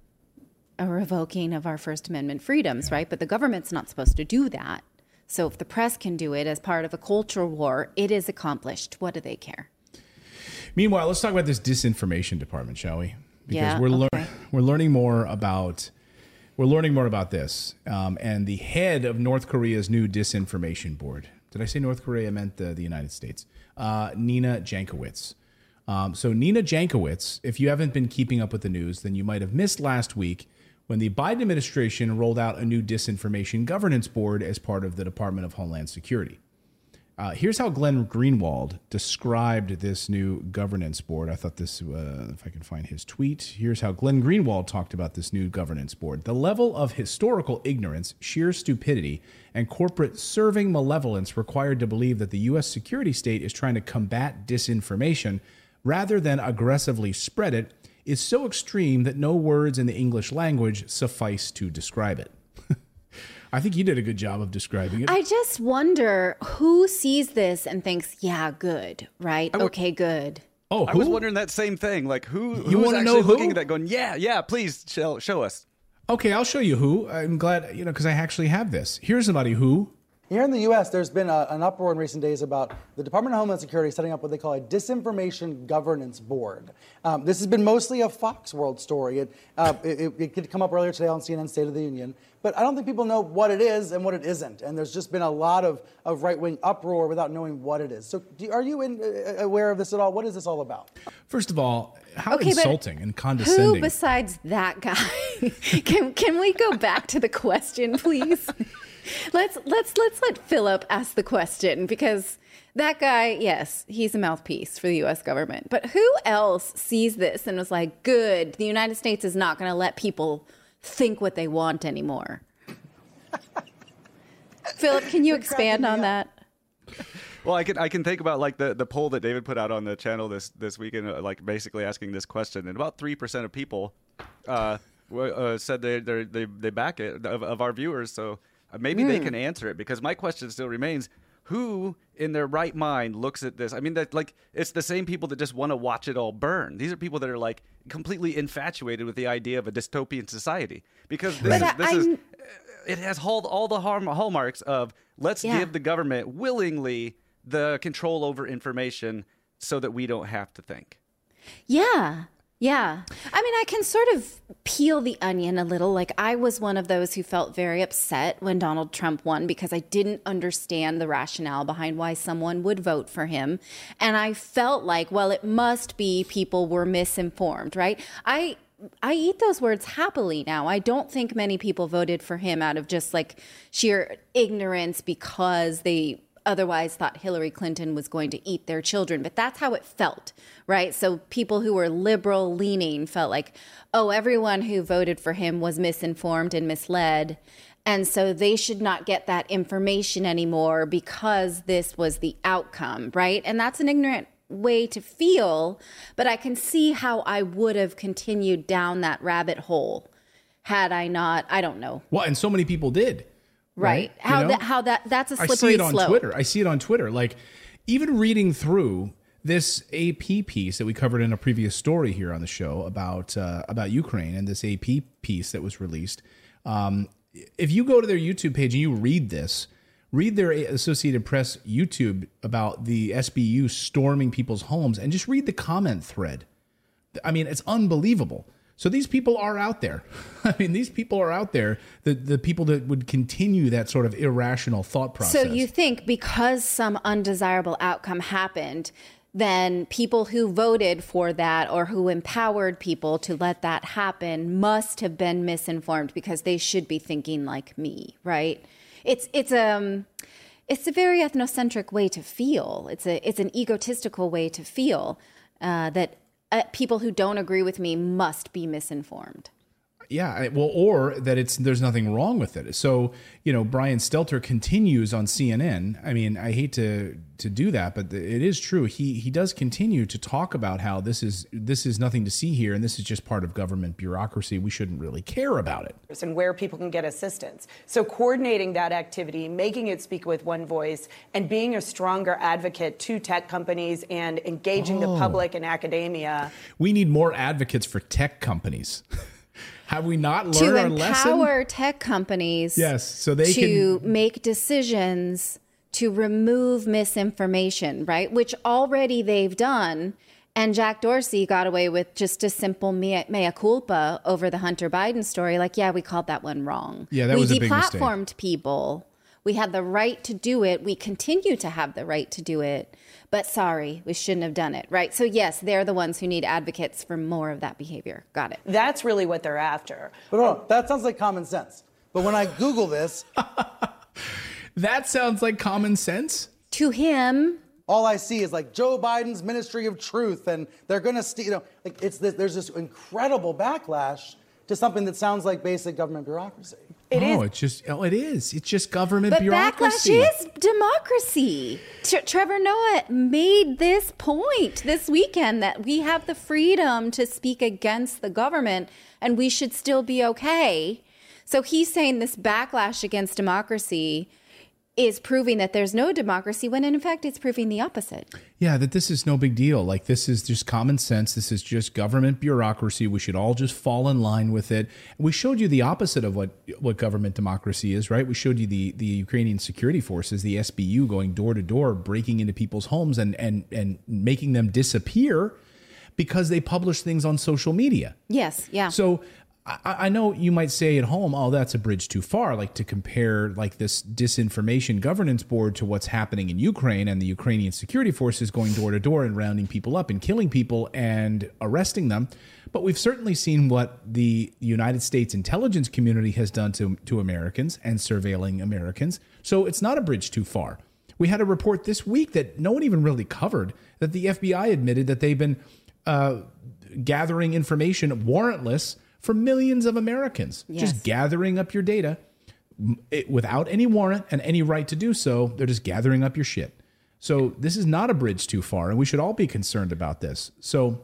a revoking of our First Amendment freedoms, yeah. right? But the government's not supposed to do that. So if the press can do it as part of a culture war, it is accomplished. What do they care? Meanwhile, let's talk about this disinformation department, shall we? Because yeah, we're lear- okay. we're learning more about we're learning more about this. Um, and the head of North Korea's new disinformation board. Did I say North Korea? I meant the, the United States. Uh, Nina Jankowicz. Um, so Nina Jankowicz, if you haven't been keeping up with the news, then you might have missed last week when the Biden administration rolled out a new disinformation governance board as part of the Department of Homeland Security. Uh, here's how Glenn Greenwald described this new governance board. I thought this, uh, if I can find his tweet. Here's how Glenn Greenwald talked about this new governance board. The level of historical ignorance, sheer stupidity, and corporate serving malevolence required to believe that the U S security state is trying to combat disinformation rather than aggressively spread it is so extreme that no words in the English language suffice to describe it. I think you did a good job of describing it. I just wonder who sees this and thinks, yeah, good, right? would- Okay, good. Oh, I who? was wondering that same thing. Like, who? You who's wanna actually know who? looking at that, going, yeah, yeah, please show, show us. Okay, I'll show you who. I'm glad, you know, because I actually have this. Here's somebody who. Here in the U S, there's been a, an uproar in recent days about the Department of Homeland Security setting up what they call a disinformation governance board. Um, this has been mostly a Fox World story. It, uh, it, it could come up earlier today on C N N State of the Union. But I don't think people know what it is and what it isn't. And there's just been a lot of, of right-wing uproar without knowing what it is. So do, are you in, uh, aware of this at all? What is this all about? First of all, how Okay, but insulting and condescending. Who besides that guy? can can we go back to the question, please? let's let's let's let Philip ask the question, because that guy, yes, he's a mouthpiece for the U S government. But who else sees this and was like, good, the United States is not going to let people think what they want anymore? Philip, can you expand on that? Well, I can I can think about like the, the poll that David put out on the channel this this weekend, uh, like basically asking this question, and about three percent of people uh, w- uh, said they they they they back it of, of our viewers. So uh, maybe mm. they can answer it, because my question still remains: who in their right mind looks at this? I mean, that like it's the same people that just want to watch it all burn. These are people that are like completely infatuated with the idea of a dystopian society, because this But is this I, is it has all all the harm, hallmarks of let's Yeah. give the government willingly the control over information so that we don't have to think. Yeah. Yeah. I mean, I can sort of peel the onion a little. Like, I was one of those who felt very upset when Donald Trump won, because I didn't understand the rationale behind why someone would vote for him. And I felt like, well, it must be people were misinformed, right? I I eat those words happily now. I don't think many people voted for him out of just like sheer ignorance because they otherwise thought Hillary Clinton was going to eat their children. But that's how it felt, right? So people who were liberal leaning felt like, oh, everyone who voted for him was misinformed and misled. And so they should not get that information anymore because this was the outcome, right? And that's an ignorant way to feel, but I can see how I would have continued down that rabbit hole had I not, I don't know. Well, and so many people did. Right. right? How you know? that how that that's a slippery I see it on slope. Twitter. I see it on Twitter. Like, even reading through this A P piece that we covered in a previous story here on the show about uh, about Ukraine, and this A P piece that was released. Um, if you go to their YouTube page and you read this, read their Associated Press YouTube about the S B U storming people's homes, and just read the comment thread. I mean, it's unbelievable. So these people are out there. I mean, these people are out there, the, the people that would continue that sort of irrational thought process. So you think because some undesirable outcome happened, then people who voted for that or who empowered people to let that happen must have been misinformed because they should be thinking like me, right? It's it's um it's a very ethnocentric way to feel. It's a it's an egotistical way to feel uh, that uh, people who don't agree with me must be misinformed. Yeah, well, or that it's there's nothing wrong with it. So, you know, Brian Stelter continues on C N N. I mean, I hate to to do that, but it is true. He he does continue to talk about how this is this is nothing to see here, and this is just part of government bureaucracy. We shouldn't really care about it. And where people can get assistance. So coordinating that activity, making it speak with one voice, and being a stronger advocate to tech companies and engaging Oh. the public and academia. We need more advocates for tech companies. Have we not learned To our lesson? empower tech companies Yes, so they to can make decisions to remove misinformation, right? Which already they've done. And Jack Dorsey got away with just a simple mea, mea culpa over the Hunter Biden story. Like, yeah, we called that one wrong. Yeah, that we was a big mistake. We deplatformed people. We had the right to do it. We continue to have the right to do it. But sorry, we shouldn't have done it, right? So yes, they're the ones who need advocates for more of that behavior. Got it. That's really what they're after. But hold on, that sounds like common sense. But when I Google this, that sounds like common sense. To him, all I see is like Joe Biden's Ministry of Truth, and they're going to, st- you know, like it's this, there's this incredible backlash to something that sounds like basic government bureaucracy. It oh, is. it's just oh, it is. It's just government But bureaucracy. backlash is democracy. T- Trevor Noah made this point this weekend that we have the freedom to speak against the government and we should still be okay. So he's saying this backlash against democracy is proving that there's no democracy when in fact it's proving the opposite. Yeah, that this is no big deal. Like, this is just common sense. This is just government bureaucracy. We should all just fall in line with it. We showed you the opposite of what, what government democracy is, right? We showed you the, the Ukrainian security forces, the S B U, going door to door, breaking into people's homes and, and, and making them disappear because they publish things on social media. Yes, yeah. So I, I know you might say at home, oh, that's a bridge too far, like to compare like this disinformation governance board to what's happening in Ukraine and the Ukrainian security forces going door to door and rounding people up and killing people and arresting them. But we've certainly seen what the United States intelligence community has done to, to Americans and surveilling Americans. So it's not a bridge too far. We had a report this week that no one even really covered, that the F B I admitted that they've been uh, gathering information warrantless for millions of Americans, Yes. just gathering up your data it, without any warrant and any right to do so. They're just gathering up your shit. So this is not a bridge too far, and we should all be concerned about this. So,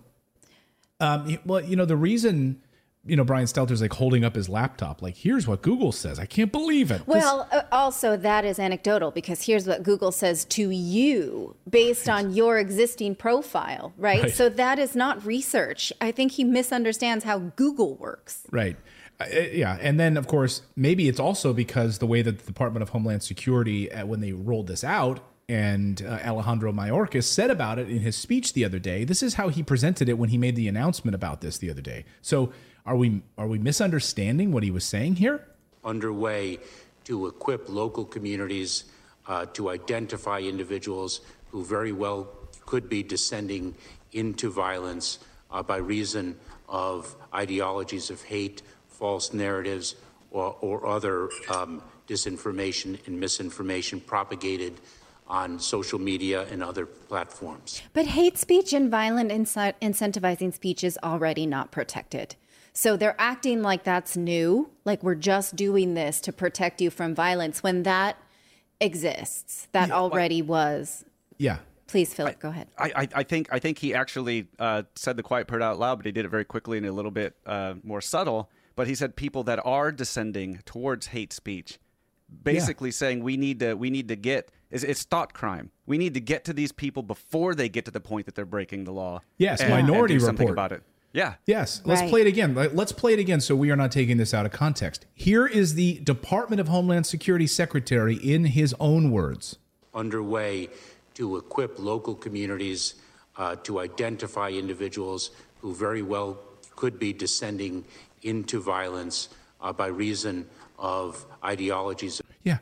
um, well, you know, the reason, you know, Brian Stelter's like holding up his laptop, like, here's what Google says. I can't believe it. This- Well, uh, also that is anecdotal because here's what Google says to you based on your existing profile, right? Right. So that is not research. I think he misunderstands how Google works. Right. Uh, yeah. And then, of course, maybe it's also because the way that the Department of Homeland Security, uh, when they rolled this out, and uh, Alejandro Mayorkas said about it in his speech the other day, this is how he presented it when he made the announcement about this the other day. So are we are we misunderstanding what he was saying here? Underway to equip local communities uh, to identify individuals who very well could be descending into violence uh, by reason of ideologies of hate, false narratives, or, or other um, disinformation and misinformation propagated on social media and other platforms. But hate speech and violent inci- incentivizing speech is already not protected. So they're acting like that's new, like we're just doing this to protect you from violence when that exists. That already was. Yeah. Please, Philip, go ahead. I, I, I think I think he actually uh, said the quiet part out loud, but he did it very quickly and a little bit uh, more subtle. But he said people that are descending towards hate speech, basically yeah. saying we need to we need to get it's, it's thought crime. We need to get to these people before they get to the point that they're breaking the law. Yes, and, Minority and do Report something about it. Yeah. Yes. Let's right. play it again. Let's play it again so we are not taking this out of context. Here is the Department of Homeland Security Secretary in his own words. Underway to equip local communities uh, to identify individuals who very well could be descending into violence uh, by reason of ideologies. Yeah.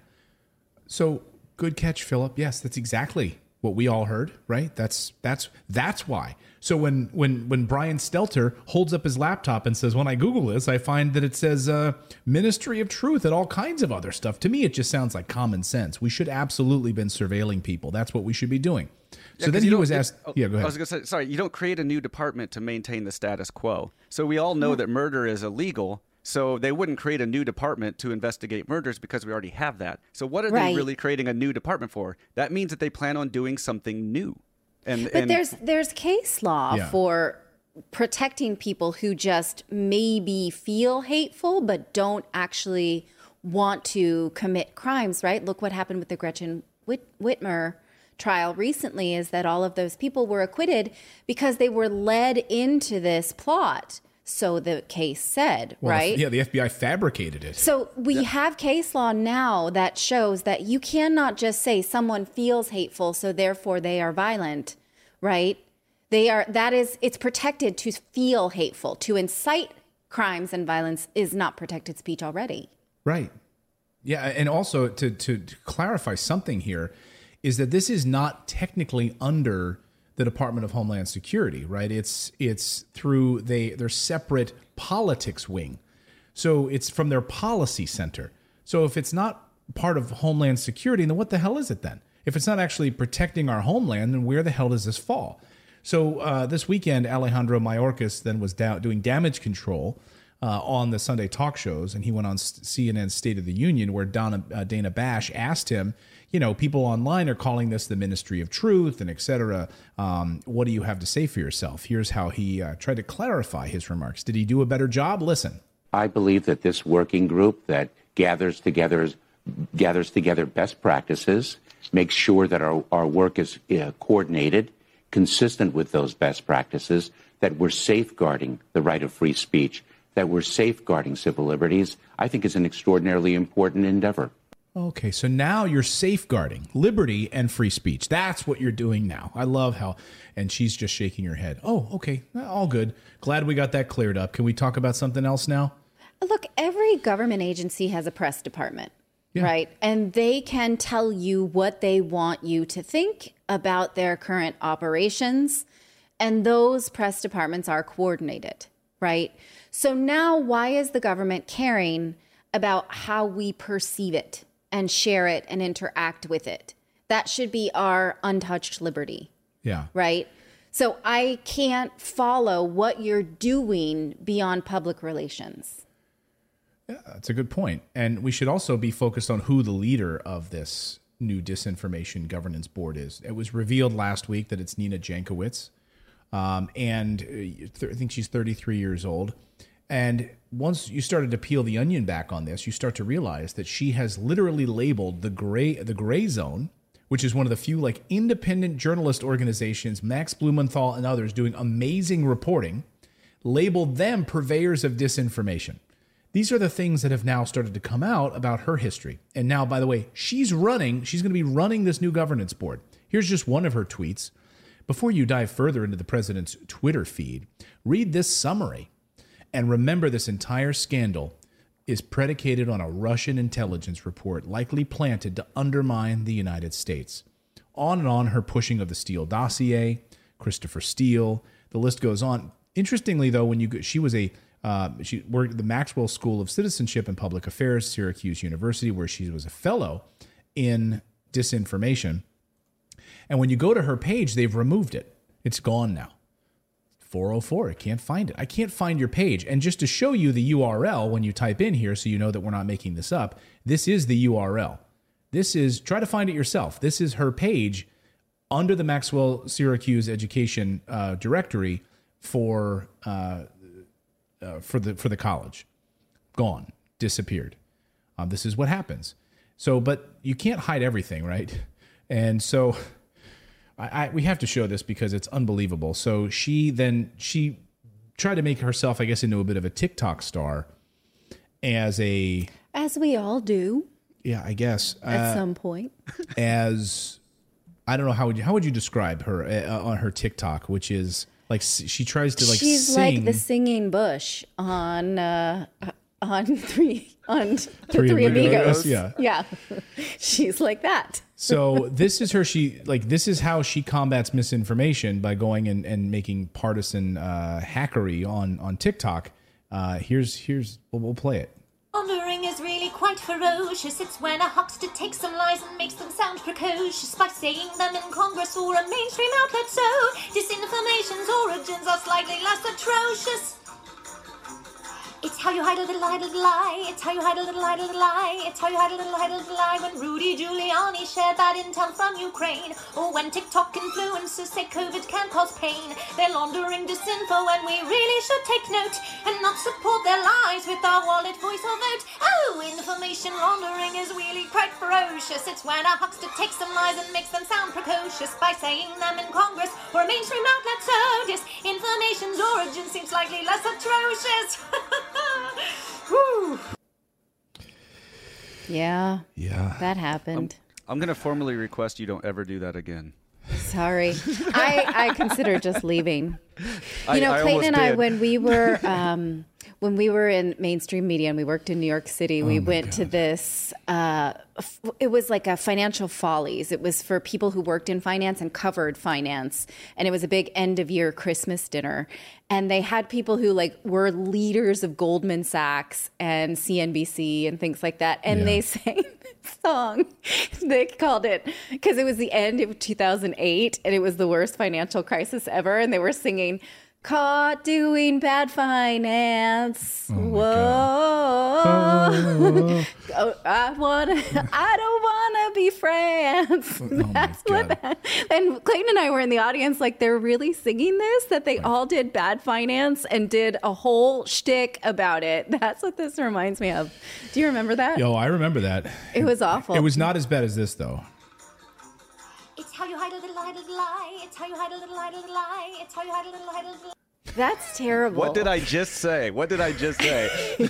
So good catch, Philip. Yes, that's exactly what we all heard, right? That's that's that's why. So when when when Brian Stelter holds up his laptop and says, when I Google this, I find that it says uh, Ministry of Truth and all kinds of other stuff. To me, it just sounds like common sense. We should absolutely been surveilling people. That's what we should be doing. So yeah, then he was asked. Oh, yeah, go ahead. I was going to say, sorry, you don't create a new department to maintain the status quo. So we all know that murder is illegal. So they wouldn't create a new department to investigate murders because we already have that. So what are right. they really creating a new department for? That means that they plan on doing something new. And, but and, there's there's case law yeah. for protecting people who just maybe feel hateful but don't actually want to commit crimes, right? Look what happened with the Gretchen Whit- Whitmer trial recently, is that all of those people were acquitted because they were led into this plot. So the case said, well, right? Yeah, the F B I fabricated it. So we yeah. have case law now that shows that you cannot just say someone feels hateful, so therefore they are violent, right? They are, that is, it's protected to feel hateful. To incite crimes and violence is not protected speech already. Right. Yeah, and also to, to, to clarify something here is that this is not technically under the Department of Homeland Security, right? It's it's through they their separate politics wing. So it's from their policy center. So if it's not part of Homeland Security, then what the hell is it then? If it's not actually protecting our homeland, then where the hell does this fall? So uh, this weekend, Alejandro Mayorkas then was da- doing damage control uh, on the Sunday talk shows, and he went on C N N's State of the Union where Donna, uh, Dana Bash asked him, you know, people online are calling this the Ministry of Truth and et cetera. Um, what do you have to say for yourself? Here's how he uh, tried to clarify his remarks. Did he do a better job? Listen. I believe that this working group that gathers together gathers together best practices, makes sure that our, our work is uh, coordinated, consistent with those best practices, that we're safeguarding the right of free speech, that we're safeguarding civil liberties, I think is an extraordinarily important endeavor. Okay, so now you're safeguarding liberty and free speech. That's what you're doing now. I love how, and she's just shaking her head. Oh, okay, all good. Glad we got that cleared up. Can we talk about something else now? Look, every government agency has a press department, yeah. right? And they can tell you what they want you to think about their current operations. And those press departments are coordinated, right? So now why is the government caring about how we perceive it and share it and interact with it? That should be our untouched liberty. Yeah. Right? So I can't follow what you're doing beyond public relations. Yeah, that's a good point. And we should also be focused on who the leader of this new disinformation governance board is. It was revealed last week that it's Nina Jankowicz. Um, and th- I think she's thirty-three years old. And once you started to peel the onion back on this, you start to realize that she has literally labeled the gray the gray zone, which is one of the few like independent journalist organizations, Max Blumenthal and others doing amazing reporting, labeled them purveyors of disinformation. These are the things that have now started to come out about her history. And now, by the way, she's running, she's going to be running this new governance board. Here's just one of her tweets. Before you dive further into the president's Twitter feed, read this summary. And remember, this entire scandal is predicated on a Russian intelligence report likely planted to undermine the United States. On and on, her pushing of the Steele dossier, Christopher Steele, the list goes on. Interestingly, though, when you go, she was a uh, she worked at the Maxwell School of Citizenship and Public Affairs, Syracuse University, where she was a fellow in disinformation. And when you go to her page, they've removed it. It's gone now. four oh four. I can't find it. I can't find your page. And just to show you the U R L when you type in here so you know that we're not making this up, this is the U R L. This is, try to find it yourself. This is her page under the Maxwell Syracuse Education uh, directory for uh, uh, for the for the college. Gone, disappeared. Um, this is what happens. So, but you can't hide everything, right? And so I, I we have to show this because it's unbelievable. So she then she tried to make herself, I guess, into a bit of a TikTok star as a as we all do. Yeah, I guess At uh, some point. As I don't know how would you how would you describe her uh, on her TikTok, which is like she tries to like She's sing. like the singing bush on uh, on three on the Three Three Amigos, Amigos. yeah. yeah, she's like that. So this is her. She like this is how she combats misinformation by going and, and making partisan uh, hackery on on TikTok. Uh, here's here's we'll, we'll play it. Laundering is really quite ferocious. It's when a huckster takes some lies and makes them sound precocious by saying them in Congress or a mainstream outlet. So disinformation's origins are slightly less atrocious. It's how you hide a little, hide a little lie. It's how you hide a little, hide a little lie. It's how you hide a little, hide a little lie. When Rudy Giuliani shared that intel from Ukraine, or when TikTok influencers say COVID can cause pain, they're laundering disinfo when we really should take note and not support their lies with our wallet, voice, or vote. Oh, information laundering is really quite ferocious. It's when a huckster takes some lies and makes them sound precocious by saying them in Congress or a mainstream outlet. So disinformation's origin seems slightly less atrocious. Woo. Yeah. Yeah. That happened. I'm, I'm going to formally request you don't ever do that again. Sorry. I, I consider just leaving. You know, I, I Clayton and I, did. when we were um, when we were in mainstream media and we worked in New York City, we Oh my went God. to this. Uh, f- it was like a financial follies. It was for people who worked in finance and covered finance, and it was a big end of year Christmas dinner. And they had people who like were leaders of Goldman Sachs and C N B C and things like that, and Yeah. they sang this song. They called it because it was the end of two thousand eight, and it was the worst financial crisis ever. And they were singing, "Caught doing bad finance." Whoa. Oh, I want I don't want to be France. That's what that, and Clayton and I were in the audience like they're really singing this, that they all did bad finance and did a whole shtick about it. That's what this reminds me of. Do you remember that? Yo, I remember that. It was awful. It was not as bad as this though. It's how you hide a little, hide a little lie. It's how you hide a little, hide a little lie. It's how you hide a little, hide a little lie. That's terrible. What did I just say? What did I just say?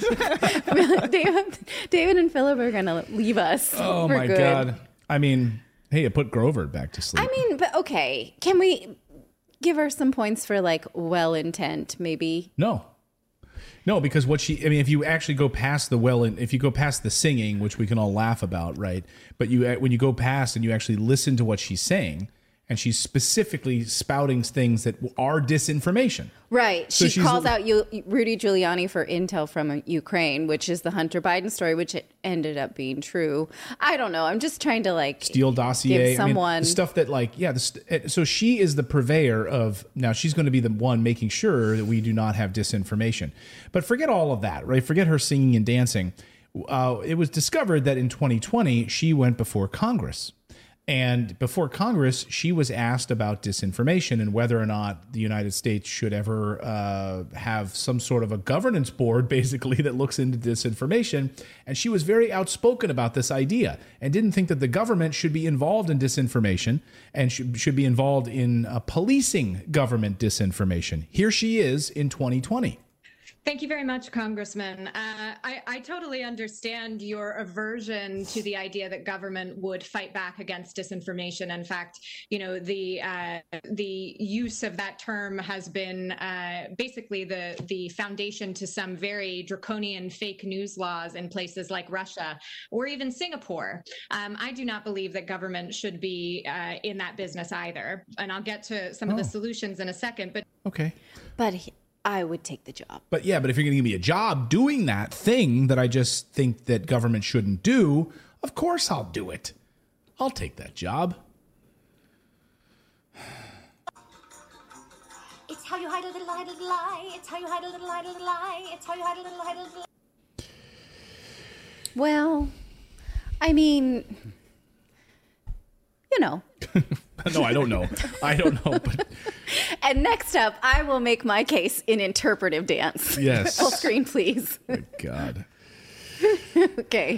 David, David and Philip are going to leave us. Oh for my good. God. I mean, hey, it put Grover back to sleep. I mean, but okay. Can we give her some points for like well intent, maybe? No. No, because what she, I mean, if you actually go past the well, and if you go past the singing, which we can all laugh about, right? But you, when you go past and you actually listen to what she's saying, and she's specifically spouting things that are disinformation. Right. So she she's- calls out you, Rudy Giuliani for intel from Ukraine, which is the Hunter Biden story, which it ended up being true. I don't know. I'm just trying to like Steele dossier, give I mean, someone the stuff that like, yeah. The st- so she is the purveyor of, now she's going to be the one making sure that we do not have disinformation. But forget all of that, right? Forget her singing and dancing. Uh, it was discovered that in twenty twenty, she went before Congress. And before Congress, she was asked about disinformation and whether or not the United States should ever uh, have some sort of a governance board, basically, that looks into disinformation. And she was very outspoken about this idea and didn't think that the government should be involved in disinformation and should, should be involved in uh, policing government disinformation. Here she is in twenty twenty. Thank you very much, Congressman. Uh, I, I totally understand your aversion to the idea that government would fight back against disinformation. In fact, you know, the uh, the use of that term has been uh, basically the the foundation to some very draconian fake news laws in places like Russia or even Singapore. Um, I do not believe that government should be uh, in that business either. And I'll get to some Oh. of the solutions in a second. But Okay. But he, I would take the job. But yeah, but if you're going to give me a job doing that thing that I just think that government shouldn't do, of course I'll do it. I'll take that job. It's how It's how you hide a little, hide a little lie. It's how you hide a little, hide a little lie. It's how you hide a little, hide a little lie. Well, I mean, you know. No, I don't know. I don't know. But And next up, I will make my case in interpretive dance. Yes. Full screen, please. my God. Okay.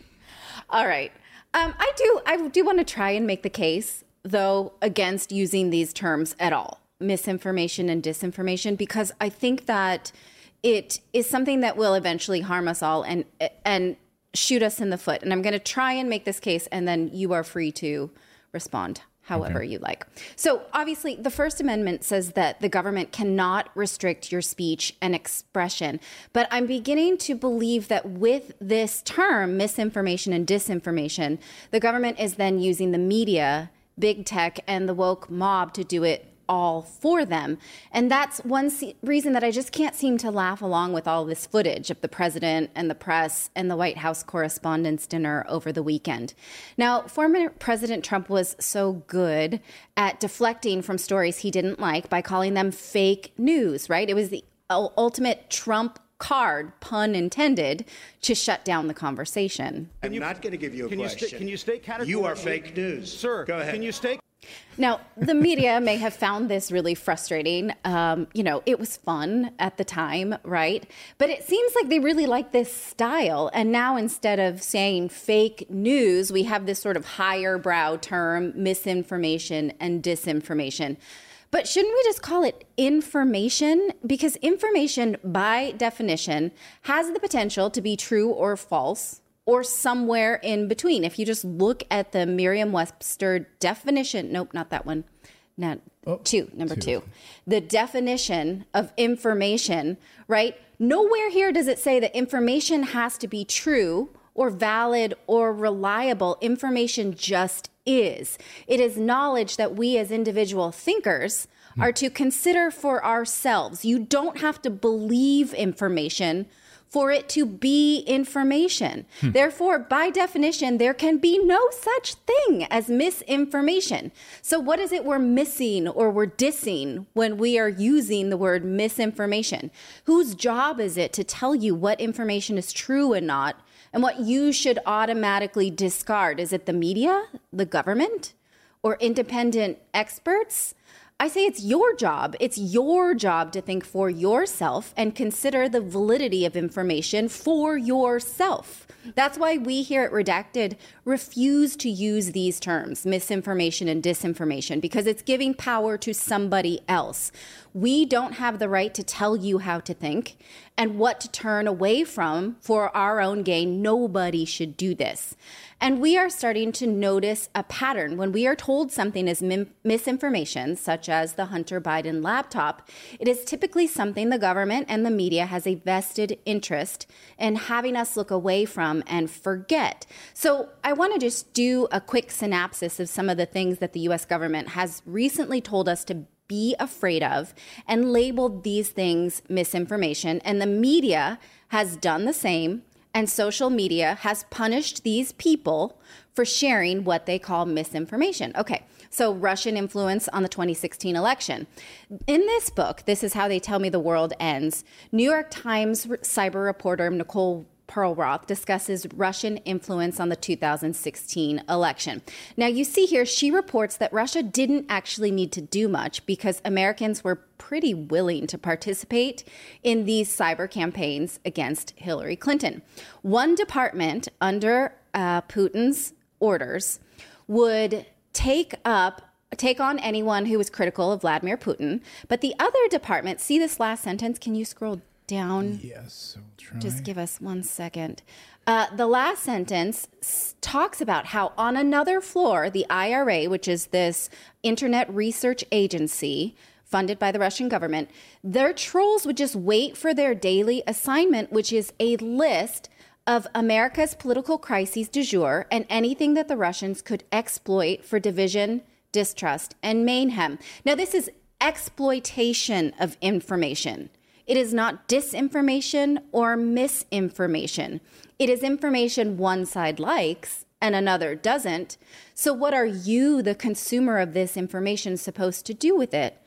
All right. Um, I do. I do want to try and make the case, though, against using these terms at all, misinformation and disinformation, because I think that it is something that will eventually harm us all and and shoot us in the foot. And I'm going to try and make this case, and then you are free to respond however Okay. you like. So obviously, the First Amendment says that the government cannot restrict your speech and expression. But I'm beginning to believe that with this term, misinformation and disinformation, the government is then using the media, big tech, and the woke mob to do it all for them. And that's one se- reason that I just can't seem to laugh along with all this footage of the president and the press and the White House Correspondents' Dinner over the weekend. Now, former President Trump was so good at deflecting from stories he didn't like by calling them fake news, right? It was the u- ultimate Trump card, pun intended, to shut down the conversation. I'm not going to give you a Can you question. sta- can you state categorically- You are fake news. Sir, Go ahead. can you state? Now, the media may have found this really frustrating. Um, you know, it was fun at the time, right? But it seems like they really like this style. And now instead of saying fake news, we have this sort of higher brow term, misinformation and disinformation. But shouldn't we just call it information? Because information, by definition, has the potential to be true or false, or somewhere in between. If you just look at the Merriam-Webster definition, nope, not that one. Not two, number two. The definition of information, right? Nowhere here does it say that information has to be true or valid or reliable. Information just is. It is knowledge that we as individual thinkers are to consider for ourselves. You don't have to believe information for it to be information. Hmm. Therefore, by definition, there can be no such thing as misinformation. So what is it we're missing or we're dissing when we are using the word misinformation? Whose job is it to tell you what information is true and not, and what you should automatically discard? Is it the media, the government, or independent experts? I say it's your job. It's your job to think for yourself and consider the validity of information for yourself. That's why we here at Redacted refuse to use these terms, misinformation and disinformation, because it's giving power to somebody else. We don't have the right to tell you how to think and what to turn away from for our own gain. Nobody should do this. And we are starting to notice a pattern. When we are told something is min- misinformation, such as the Hunter Biden laptop, it is typically something the government and the media has a vested interest in having us look away from and forget. So I want to just do a quick synopsis of some of the things that the U S government has recently told us to be afraid of and labeled these things misinformation. And the media has done the same. And social media has punished these people for sharing what they call misinformation. Okay, so Russian influence on the twenty sixteen election. In this book, This Is How They Tell Me the World Ends, New York Times cyber reporter Nicole Perlroth discusses Russian influence on the two thousand sixteen election. Now, you see here, she reports that Russia didn't actually need to do much because Americans were pretty willing to participate in these cyber campaigns against Hillary Clinton. One department under uh, Putin's orders would take up take on anyone who was critical of Vladimir Putin, but the other department, see this last sentence, can you scroll down? Yes, I'll try. Just give us one second. Uh, the last sentence s- talks about how on another floor, the I R A, which is this internet research agency funded by the Russian government, their trolls would just wait for their daily assignment, which is a list of America's political crises du jour and anything that the Russians could exploit for division, distrust, and mayhem. Now, this is exploitation of information. It is not disinformation or misinformation. It is information one side likes and another doesn't. So what are you, the consumer of this information, supposed to do with it?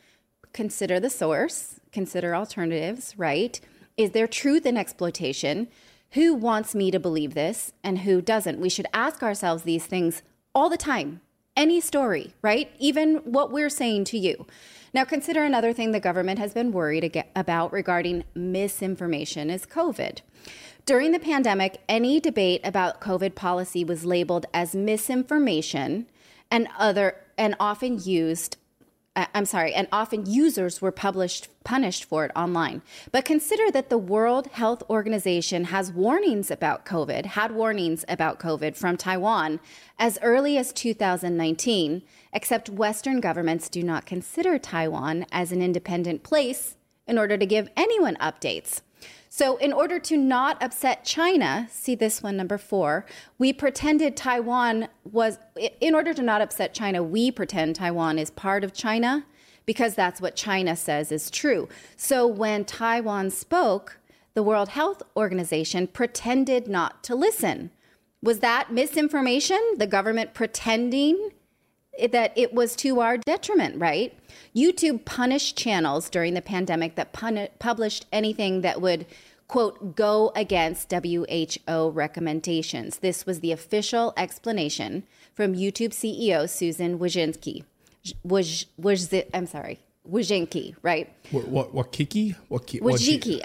consider the source, consider alternatives, right? Is there truth in exploitation? Who wants me to believe this and who doesn't? We should ask ourselves these things all the time. Any story, right? Even what we're saying to you. Now, consider another thing the government has been worried about regarding misinformation is COVID. During the pandemic, any debate about COVID policy was labeled as misinformation and other and often used I'm sorry, and often users were published, punished for it online. But consider that the World Health Organization has warnings about COVID, had warnings about COVID from Taiwan as early as two thousand nineteen, except Western governments do not consider Taiwan as an independent place in order to give anyone updates. So in order to not upset China, see this one, number four, we pretended Taiwan was, in order to not upset China, we pretend Taiwan is part of China because that's what China says is true. So when Taiwan spoke, the World Health Organization pretended not to listen. Was that misinformation? The government pretending that it was to our detriment, right? YouTube punished channels during the pandemic that pun- published anything that would, quote, go against W H O recommendations. This was the official explanation from YouTube C E O Susan Wojcicki. Woj, Woj, I'm sorry, Wojcicki, right? What? What? What? Kiki? What? Wojcicki.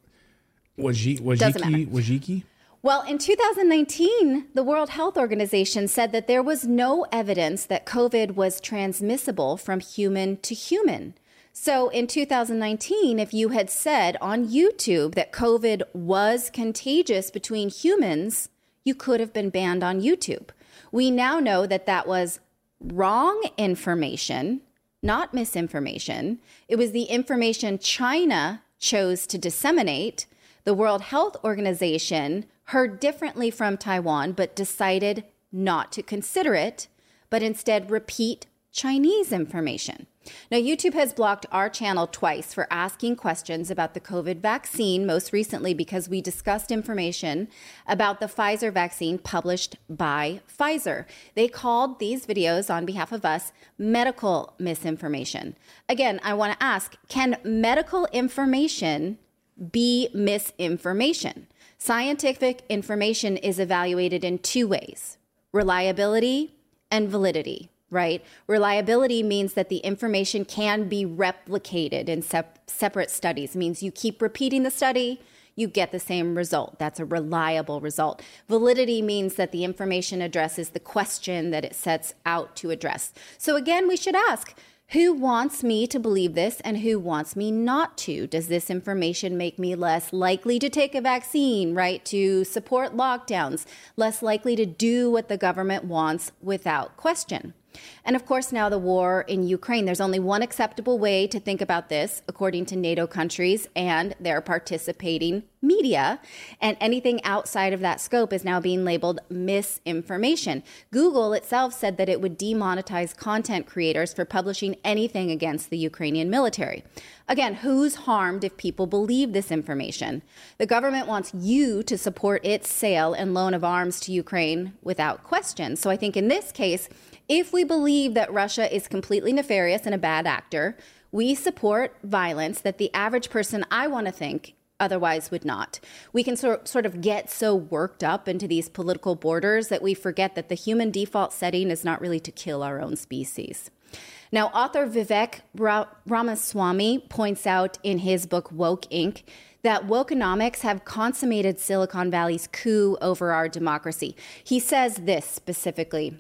Wojcicki. Wojcicki. Well, in two thousand nineteen, the World Health Organization said that there was no evidence that COVID was transmissible from human to human. So in two thousand nineteen, if you had said on YouTube that COVID was contagious between humans, you could have been banned on YouTube. We now know that that was wrong information, not misinformation. It was the information China chose to disseminate. The World Health Organization heard differently from Taiwan, but decided not to consider it, but instead repeat Chinese information. Now, YouTube has blocked our channel twice for asking questions about the COVID vaccine, most recently because we discussed information about the Pfizer vaccine published by Pfizer. They called these videos on behalf of us medical misinformation. Again, I want to ask, can medical information be misinformation? Scientific information is evaluated in two ways, reliability and validity, right? Reliability means that the information can be replicated in sep- separate studies. It means you keep repeating the study, you get the same result. That's a reliable result. Validity means that the information addresses the question that it sets out to address. So again, we should ask, who wants me to believe this and who wants me not to? Does this information make me less likely to take a vaccine, right? To support lockdowns, less likely to do what the government wants without question? And of course, now the war in Ukraine, there's only one acceptable way to think about this, according to NATO countries and their participating media. And anything outside of that scope is now being labeled misinformation. Google itself said that it would demonetize content creators for publishing anything against the Ukrainian military. Again, who's harmed if people believe this information? The government wants you to support its sale and loan of arms to Ukraine without question. So I think in this case, if we believe that Russia is completely nefarious and a bad actor, we support violence that the average person, I want to think, otherwise would not. We can sort sort of get so worked up into these political borders that we forget that the human default setting is not really to kill our own species. Now, author Vivek Ramaswamy points out in his book, Woke Incorporated, that wokenomics have consummated Silicon Valley's coup over our democracy. He says this specifically: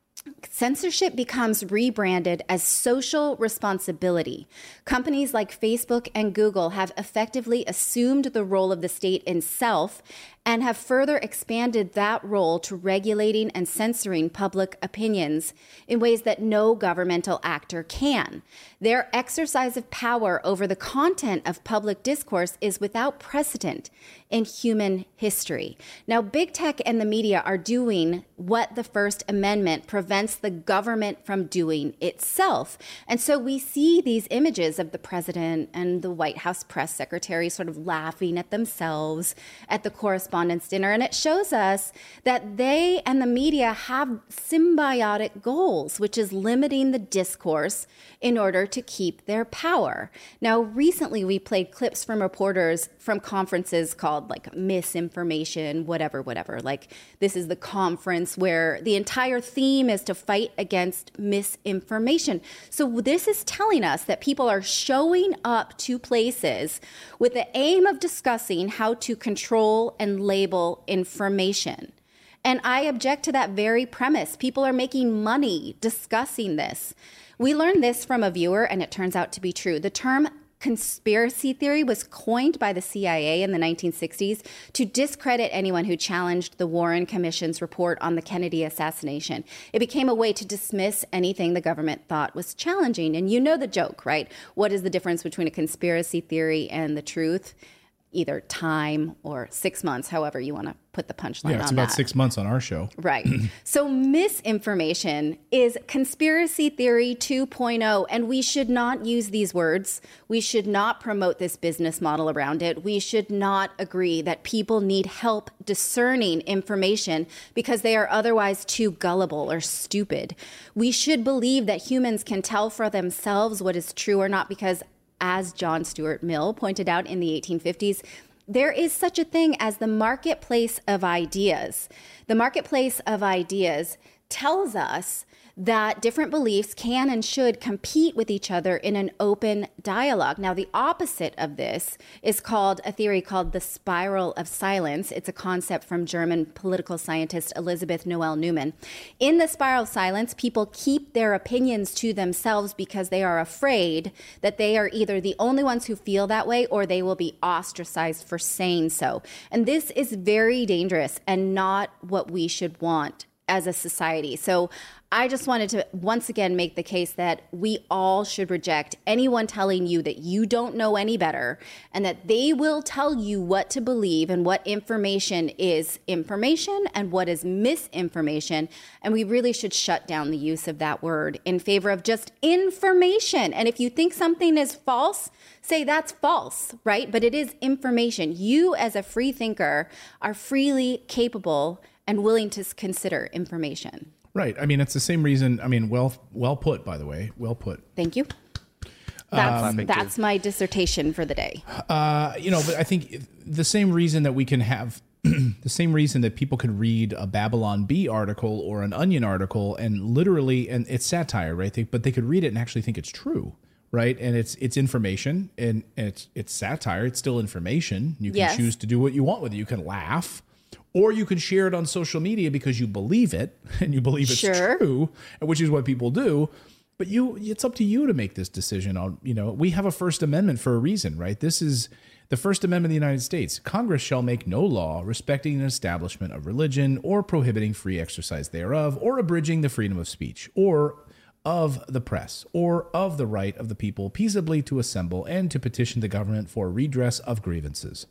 censorship becomes rebranded as social responsibility. Companies like Facebook and Google have effectively assumed the role of the state in self and have further expanded that role to regulating and censoring public opinions in ways that no governmental actor can. Their exercise of power over the content of public discourse is without precedent in human history. Now, big tech and the media are doing what the First Amendment prevents prevents the government from doing itself. And so we see these images of the president and the White House press secretary sort of laughing at themselves at the correspondence dinner. And it shows us that they and the media have symbiotic goals, which is limiting the discourse in order to keep their power. Now, recently we played clips from reporters from conferences called like misinformation, whatever, whatever. Like this is the conference where the entire theme is to fight against misinformation. So this is telling us that people are showing up to places with the aim of discussing how to control and label information. And I object to that very premise. People are making money discussing this. We learned this from a viewer, and it turns out to be true. The term conspiracy theory was coined by the C I A in the nineteen sixties to discredit anyone who challenged the Warren Commission's report on the Kennedy assassination. It became a way to dismiss anything the government thought was challenging. And you know the joke, right? What is the difference between a conspiracy theory and the truth? Either time or six months, however you want to put the punchline on that. Yeah, it's about six months on our show. Right. So misinformation is conspiracy theory two point oh, and we should not use these words. We should not promote this business model around it. We should not agree that people need help discerning information because they are otherwise too gullible or stupid. We should believe that humans can tell for themselves what is true or not because, as John Stuart Mill pointed out in the eighteen fifties, there is such a thing as the marketplace of ideas. The marketplace of ideas tells us that different beliefs can and should compete with each other in an open dialogue. Now, the opposite of this is called a theory called the spiral of silence. It's a concept from German political scientist Elizabeth Noel Newman. In the spiral of silence, people keep their opinions to themselves because they are afraid that they are either the only ones who feel that way or they will be ostracized for saying so. And this is very dangerous and not what we should want as a society. So I just wanted to once again make the case that we all should reject anyone telling you that you don't know any better and that they will tell you what to believe and what information is information and what is misinformation. And we really should shut down the use of that word in favor of just information. And if you think something is false, say that's false, right? But it is information. You as a free thinker are freely capable and willing to consider information. Right. I mean, it's the same reason. I mean, well, well put, by the way. Well put. Thank you. That's, um, that's my dissertation for the day. Uh, you know, but I think the same reason that we can have, the same reason that people can read a Babylon Bee article or an Onion article and literally, and it's satire, right? They, but they could read it and actually think it's true, right? And it's it's information and it's it's satire. It's still information. You can Yes. choose to do what you want with it. You can laugh. Or you can share it on social media because you believe it and you believe it's Sure. true, which is what people do. But you, it's up to you to make this decision on, you know, we have a First Amendment for a reason, right? This is the First Amendment of the United States. Congress shall make no law respecting an establishment of religion or prohibiting free exercise thereof or abridging the freedom of speech or of the press or of the right of the people peaceably to assemble and to petition the government for redress of grievances.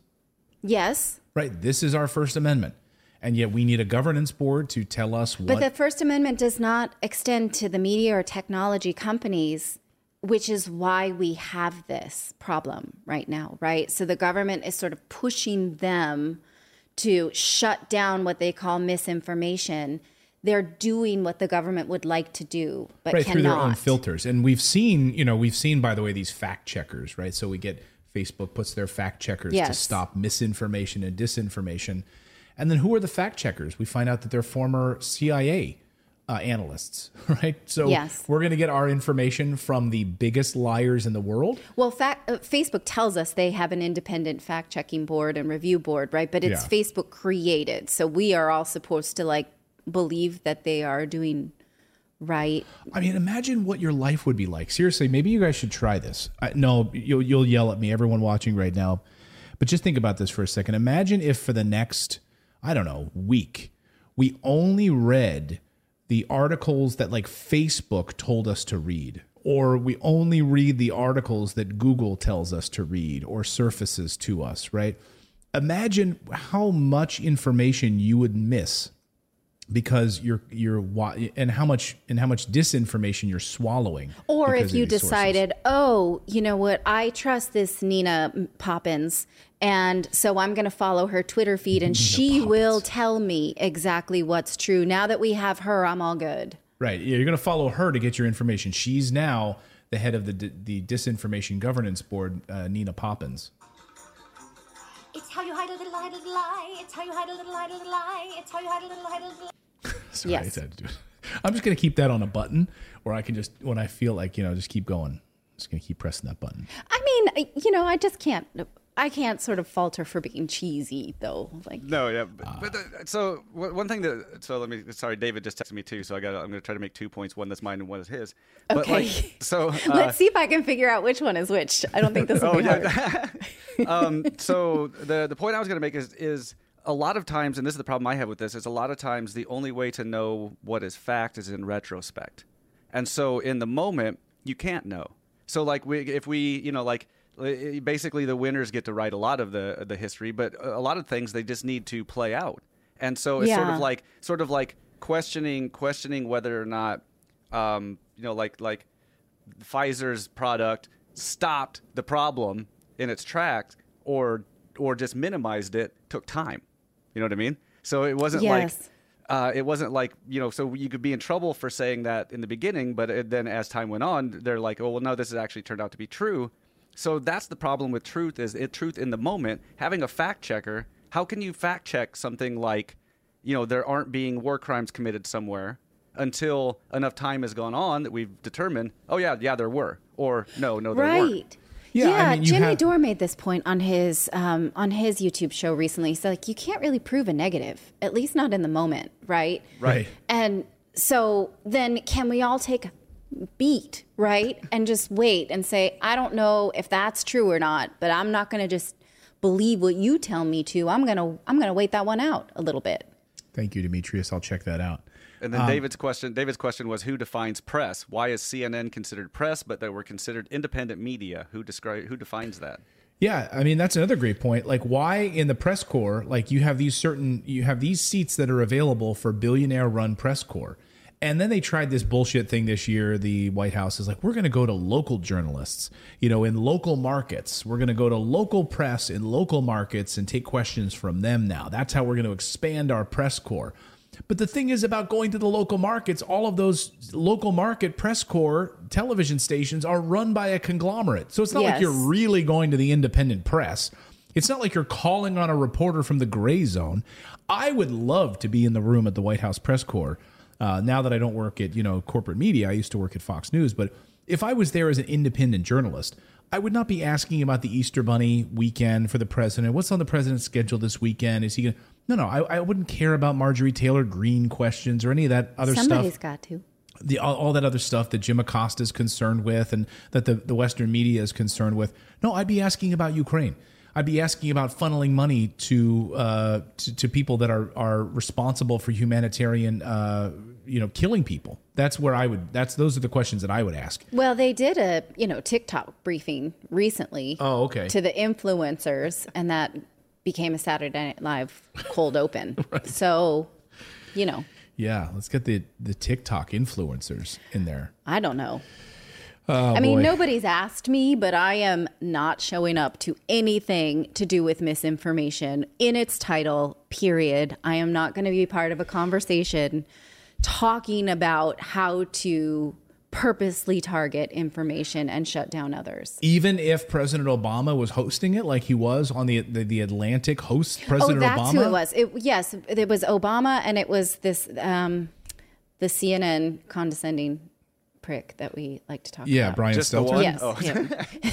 Yes. Right. This is our First Amendment. And yet we need a governance board to tell us what. But the First Amendment does not extend to the media or technology companies, which is why we have this problem right now, right? So the government is sort of pushing them to shut down what they call misinformation. They're doing what the government would like to do, but right, cannot. through their own filters. And we've seen, you know, we've seen, by the way, these fact checkers, right? So we get Facebook puts their fact checkers Yes. to stop misinformation and disinformation. And then who are the fact checkers? We find out that they're former C I A uh, analysts, right? So Yes. we're going to get our information from the biggest liars in the world. Well, fact, uh, Facebook tells us they have an independent fact-checking board and review board, right? But it's Yeah. Facebook created. So we are all supposed to like believe that they are doing right. I mean, imagine what your life would be like. Seriously, maybe you guys should try this. I, no, you'll, you'll yell at me, everyone watching right now. But just think about this for a second. Imagine if for the next, I don't know, week, we only read the articles that like Facebook told us to read, or we only read the articles that Google tells us to read or surfaces to us, right? Imagine how much information you would miss because you're you're wa- and how much and how much disinformation you're swallowing. Or because if of you these decided, oh, you know what, I trust this Nina Poppins, and so I'm going to follow her Twitter feed, and she Poppins. will tell me exactly what's true. Now that we have her, I'm all good. Right. Yeah, you're going to follow her to get your information. She's now the head of the the Disinformation Governance Board, uh, Nina Poppins. It's how you hide a little, hide a little lie. It's how you hide a little, hide a little lie. It's how you hide a little, hide a little lie. Sorry, I had to do it. I'm just going to keep that on a button, or I can just, when I feel like, you know, just keep going. I'm just going to keep pressing that button. I mean, you know, I just can't, I can't sort of falter for being cheesy, though. Like, No, yeah, but, but the, so w- one thing that so let me sorry, David just texted me too, so I got I'm going to try to make two points. One that's mine and one is his. But Okay. like, so uh, let's see if I can figure out which one is which. I don't think this will Oh, be yeah. hard. um, so the the point I was going to make is is a lot of times, and this is the problem I have with this, is a lot of times the only way to know what is fact is in retrospect, and so in the moment you can't know. So like we if we you know like basically the winners get to write a lot of the the history, but a lot of things they just need to play out, and so it's sort Yeah. of like sort of like questioning questioning whether or not um, you know like like Pfizer's product stopped the problem in its tracks or or just minimized it took time. You know what I mean? So it wasn't Yes. like uh, it wasn't like, you know, so you could be in trouble for saying that in the beginning, but it, then as time went on, they're like, oh, well, no, this has actually turned out to be true. So that's the problem with truth is it truth in the moment. Having a fact checker, how can you fact check something like, you know, there aren't being war crimes committed somewhere until enough time has gone on that we've determined, oh, yeah, yeah, there were. Or no, no, there weren't. Right. Yeah, Yeah, I mean, you Jimmy have- Dore made this point on his um, on his YouTube show recently. So like, you can't really prove a negative, at least not in the moment, right? Right. And so then, can we all take a beat, right, and just wait and say, I don't know if that's true or not, but I'm not going to just believe what you tell me to. I'm gonna I'm gonna wait that one out a little bit. Thank you, Demetrius. I'll check that out. And then Um, David's question David's question was, who defines press? Why is C N N considered press, but they were considered independent media? Who describe who defines that? Yeah, I mean that's another great point. Like, why in the press corps, like you have these certain, you have these seats that are available for billionaire-run press corps, and then they tried this bullshit thing this year. The White House is like, we're going to go to local journalists, you know, in local markets. We're going to go to local press in local markets and take questions from them now. That's how we're going to expand our press corps. But the thing is about going to the local markets, all of those local market press corps television stations are run by a conglomerate. So it's not like Yes. you're really going to the independent press. It's not like you're calling on a reporter from the gray zone. I would love to be in the room at the White House press corps. Uh, now that I don't work at, you know, corporate media, I used to work at Fox News. But if I was there as an independent journalist, I would not be asking about the Easter Bunny weekend for the president. What's on the president's schedule this weekend? Is he going to... No, no, I, I wouldn't care about Marjorie Taylor Greene questions or any of that other Somebody's stuff. got to. The, all, all that other stuff that Jim Acosta is concerned with and that the, the Western media is concerned with. No, I'd be asking about Ukraine. I'd be asking about funneling money to uh, to, to people that are are responsible for humanitarian, uh, you know, killing people. That's where I would. That's those are the questions that I would ask. Well, they did a you know TikTok briefing recently. Oh, okay. To the influencers, and that became a Saturday Night Live cold open. Right. So, you know. Yeah, let's get the the TikTok influencers in there. I don't know. Oh, I mean, boy. nobody's asked me, but I am not showing up to anything to do with misinformation in its title, period. I am not going to be part of a conversation talking about how to purposely target information and shut down others. Even if President Obama was hosting it, like he was on the the, the Atlantic host, President oh, that's Obama. who it was. It, yes, it was Obama, and it was this um, the C N N condescending prick that we like to talk Yeah, about. Brian Just the Stelter. one? Yes, Oh. him.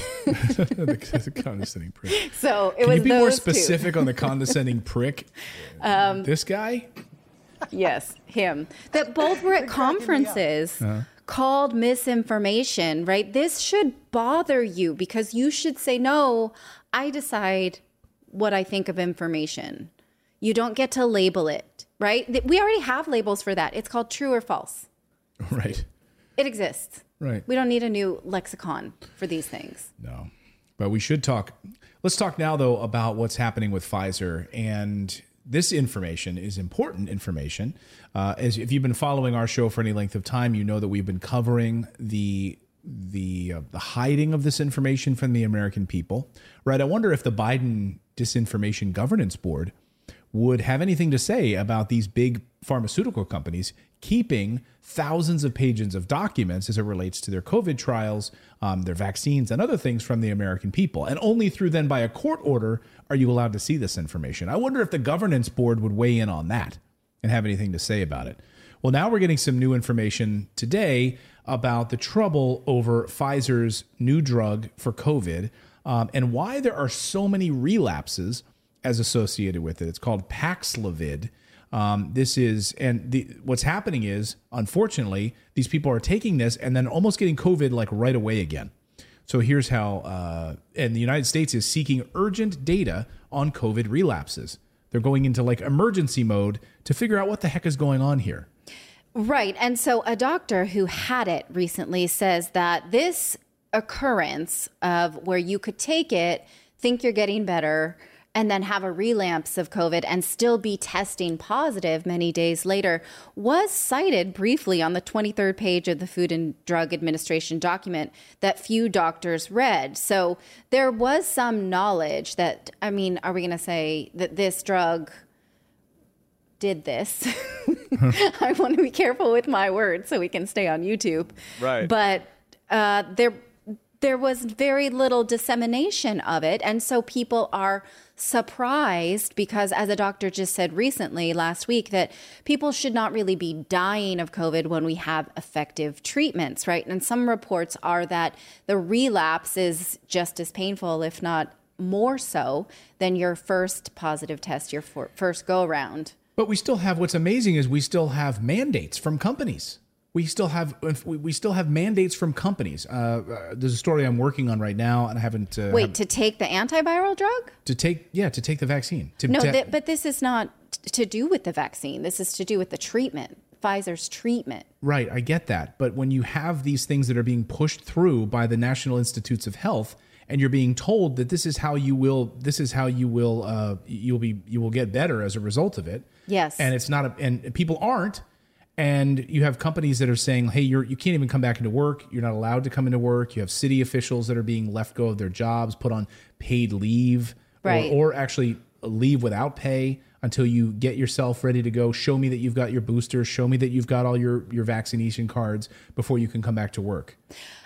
the, the condescending prick. So it Can was you be more those two. specific on the condescending prick? Um, this guy? Yes, him. That both were at conferences Uh-huh. called misinformation, right? This should bother you because you should say, no, I decide what I think of information. You don't get to label it, right? Th- We already have labels for that. It's called true or false. Right. It exists. Right. We don't need a new lexicon for these things. No. But we should talk. Let's talk now, though, about what's happening with Pfizer and this information is important information. Uh, as if you've been following our show for any length of time, you know that we've been covering the the uh, the hiding of this information from the American people, right? I wonder if the Biden Disinformation Governance Board would have anything to say about these big pharmaceutical companies keeping thousands of pages of documents as it relates to their COVID trials, um, their vaccines, and other things from the American people. And only through then by a court order are you allowed to see this information. I wonder if the governance board would weigh in on that and have anything to say about it. Well, now we're getting some new information today about the trouble over Pfizer's new drug for COVID um, and why there are so many relapses as associated with it. It's called Paxlovid. Um, this is, and the, what's happening is, unfortunately, these people are taking this and then almost getting COVID like right away again. So here's how, uh, and the United States is seeking urgent data on COVID relapses. They're going into like emergency mode to figure out what the heck is going on here. Right. And so a doctor who had it recently says that this occurrence of where you could take it, think you're getting better, and then have a relapse of COVID and still be testing positive many days later was cited briefly on the twenty-third page of the Food and Drug Administration document that few doctors read. So there was some knowledge that, I mean, are we going to say that this drug did this? I want to be careful with my words so we can stay on YouTube. Right. But uh, there, there was very little dissemination of it. And so people are surprised because, as a doctor just said recently last week, that people should not really be dying of COVID when we have effective treatments, right? And some reports are that the relapse is just as painful, if not more so, than your first positive test, your for- first go around. But we still have, what's amazing is we still have mandates from companies. We still have we still have mandates from companies. Uh, uh, there's a story I'm working on right now, and I haven't. Uh, Wait, have, to take the antiviral drug? To take, yeah, to take the vaccine. To, no, to, th- but this is not t- to do with the vaccine. This is to do with the treatment, Pfizer's treatment. Right, I get that. But when you have these things that are being pushed through by the National Institutes of Health, and you're being told that this is how you will, this is how you will, uh, you'll be, you will get better as a result of it. Yes. And it's not, a, and people aren't. And you have companies that are saying, hey, you're, you can't even come back into work. You're not allowed to come into work. You have city officials that are being left go of their jobs, put on paid leave, right. or, or actually leave without pay until you get yourself ready to go. Show me that you've got your booster. Show me that you've got all your, your vaccination cards before you can come back to work.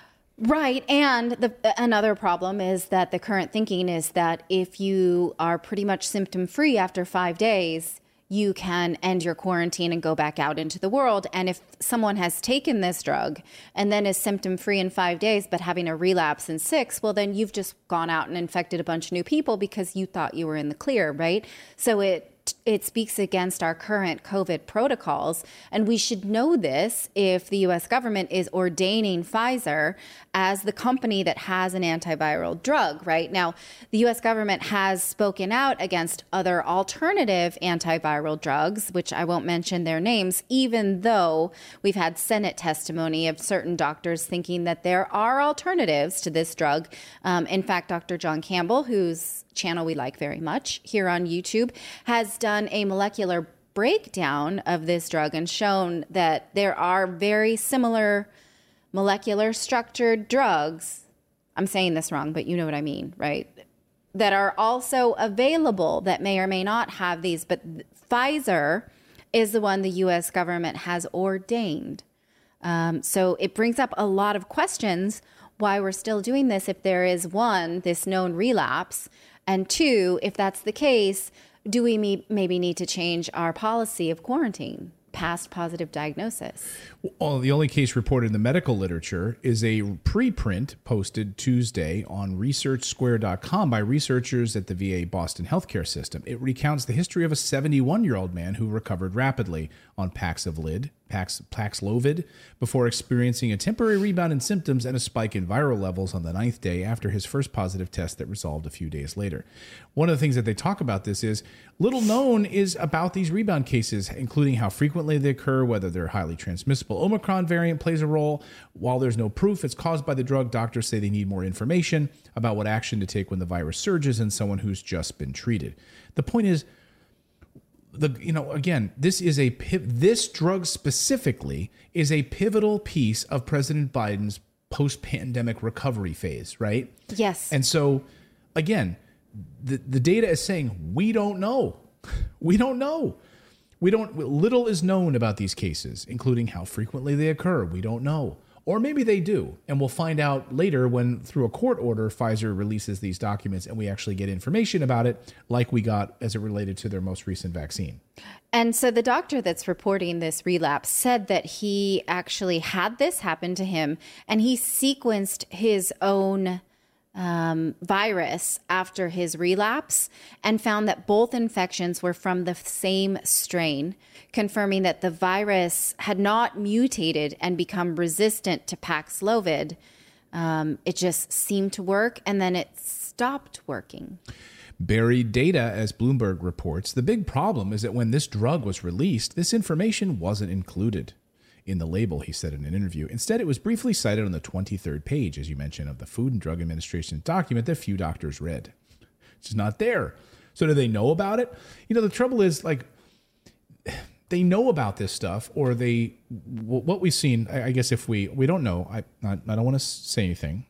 Right. And the, another problem is that the current thinking is that if you are pretty much symptom free after five days, you can end your quarantine and go back out into the world. And if someone has taken this drug and then is symptom free in five days, but having a relapse in six, well, then you've just gone out and infected a bunch of new people because you thought you were in the clear, right? So it it speaks against our current COVID protocols. And we should know this if the U S government is ordaining Pfizer as the company that has an antiviral drug, right? Now, the U S government has spoken out against other alternative antiviral drugs, which I won't mention their names, even though we've had Senate testimony of certain doctors thinking that there are alternatives to this drug. Um, in fact, Doctor John Campbell, who's channel we like very much here on YouTube, has done a molecular breakdown of this drug and shown that there are very similar molecular structured drugs. I'm saying this wrong, but you know what I mean, right? That are also available that may or may not have these, but Pfizer is the one the U S government has ordained. Um, so it brings up a lot of questions why we're still doing this if there is, one, this known relapse, and two, if that's the case, do we may- maybe need to change our policy of quarantine past positive diagnosis? Well, the only case reported in the medical literature is a preprint posted Tuesday on research square dot com by researchers at the V A Boston Healthcare System. It recounts the history of a seventy-one-year-old man who recovered rapidly on Paxlovid, Pax, Paxlovid before experiencing a temporary rebound in symptoms and a spike in viral levels on the ninth day after his first positive test that resolved a few days later. One of the things that they talk about this is little known is about these rebound cases, including how frequently they occur, whether they're highly transmissible. Omicron variant plays a role. While there's no proof it's caused by the drug, doctors say they need more information about what action to take when the virus surges in someone who's just been treated. The point is, the you know again, this is a this drug specifically is a pivotal piece of President Biden's post-pandemic recovery phase, right? Yes. And so, again, the the data is saying we don't know, we don't know, we don't. Little is known about these cases, including how frequently they occur. We don't know. Or maybe they do, and we'll find out later when, through a court order, Pfizer releases these documents and we actually get information about it, like we got as it related to their most recent vaccine. And so the doctor that's reporting this relapse said that he actually had this happen to him, and he sequenced his own um, virus after his relapse and found that both infections were from the same strain, confirming that the virus had not mutated and become resistant to Paxlovid. Um, it just seemed to work, and then it stopped working. Buried data, as Bloomberg reports. The big problem is that when this drug was released, this information wasn't included in the label, he said in an interview. Instead, it was briefly cited on the twenty-third page, as you mentioned, of the Food and Drug Administration's document that few doctors read. It's just not there. So do they know about it? You know, the trouble is, like, they know about this stuff, or they, what we've seen, I guess if we, we don't know, I, I don't want to say anything.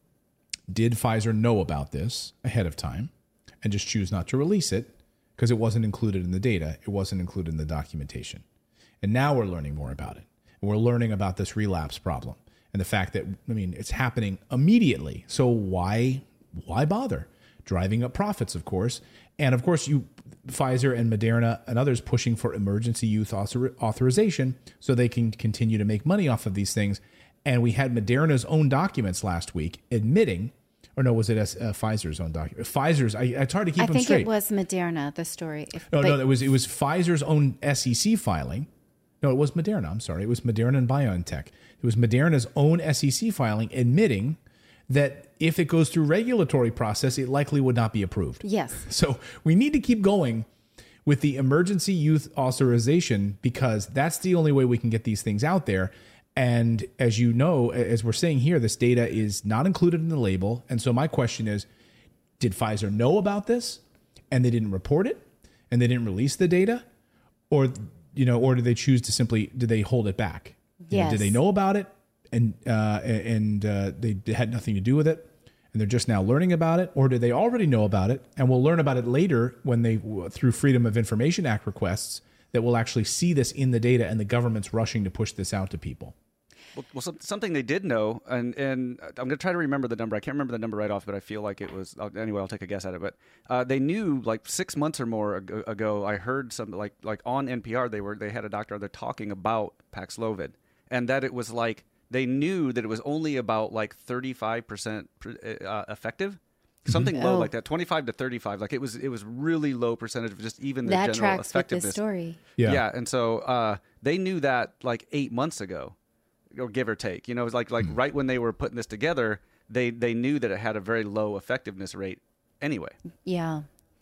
Did Pfizer know about this ahead of time and just choose not to release it because it wasn't included in the data? It wasn't included in the documentation. And now we're learning more about it. And we're learning about this relapse problem and the fact that, I mean, it's happening immediately. So why, why bother? Driving up profits, of course. And of course, you, Pfizer and Moderna and others pushing for emergency use author, authorization so they can continue to make money off of these things. And we had Moderna's own documents last week admitting, or no, was it uh, Pfizer's own document? Pfizer's, I, it's hard to keep I them think straight. it was Moderna, the story. If, no, but, no, it was, it was Pfizer's own S E C filing. No, it was Moderna. I'm sorry. It was Moderna and BioNTech. It was Moderna's own S E C filing admitting that if it goes through regulatory process, it likely would not be approved. Yes. So we need to keep going with the emergency use authorization because that's the only way we can get these things out there. And as you know, as we're saying here, this data is not included in the label. And so my question is, did Pfizer know about this and they didn't report it and they didn't release the data? Or, you know, or did they choose to simply, did they hold it back? You Yes. know, did they know about it and uh, and uh, they had nothing to do with it and they're just now learning about it? Or did they already know about it and we'll learn about it later when they, through Freedom of Information Act requests, that we'll actually see this in the data and the government's rushing to push this out to people? Well, well some, something they did know, and, and I'm going to try to remember the number. I can't remember the number right off, but I feel like it was, anyway, I'll take a guess at it. But uh, they knew like six months or more ago, ago I heard some, like like on N P R, they were they had a doctor there talking about Paxlovid, and that it was like, they knew that it was only about like thirty-five percent uh, effective. Something Mm-hmm. low Oh. like that, twenty-five to thirty-five. Like it was, it was really low percentage of just even the That general tracks with effectiveness. this story. Yeah. Yeah, and so uh, they knew that like eight months ago, or give or take. You know, it was like like right when they were putting this together, they they knew that it had a very low effectiveness rate. Anyway. Yeah.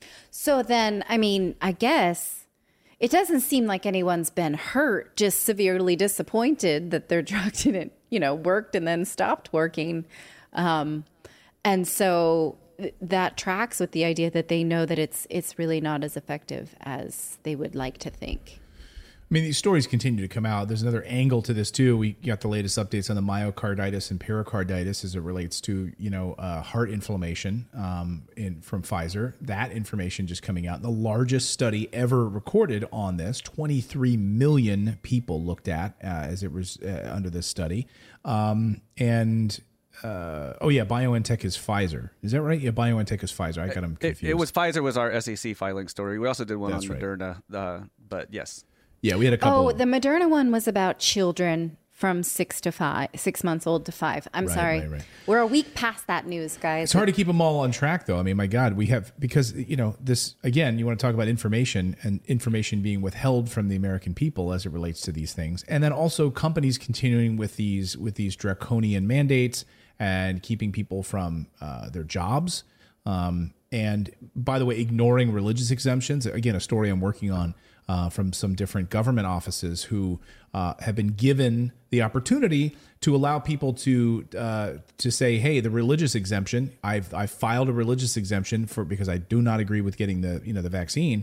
So then, I mean, I guess it doesn't seem like anyone's been hurt, just severely disappointed that their drug didn't, you know, worked and then stopped working. Um, and so th- that tracks with the idea that they know that it's it's really not as effective as they would like to think. I mean, these stories continue to come out. There's another angle to this too. We got the latest updates on the myocarditis and pericarditis as it relates to, you know, uh, heart inflammation um, in from Pfizer. That information just coming out. The largest study ever recorded on this. twenty-three million people looked at uh, as it was uh, under this study. Um, and uh, oh yeah, BioNTech is Pfizer. Is that right? Yeah, BioNTech is Pfizer. I got them confused. It, it was Pfizer was our S E C filing story. We also did one That's on right. Moderna, uh, but yes. Yeah, we had a couple. Oh, the Moderna one was about children from six to five, six months old to five. I'm Right, sorry. right, right. We're a week past that news, guys. It's hard to keep them all on track, though. I mean, my God, we have, because, you know, this, again, you want to talk about information and information being withheld from the American people as it relates to these things. And then also companies continuing with these, with these draconian mandates and keeping people from uh, their jobs. Um, and by the way, ignoring religious exemptions. Again, a story I'm working on uh, from some different government offices who uh, have been given the opportunity to allow people to uh, to say, hey, the religious exemption, I've I've filed a religious exemption for because I do not agree with getting the you know the vaccine,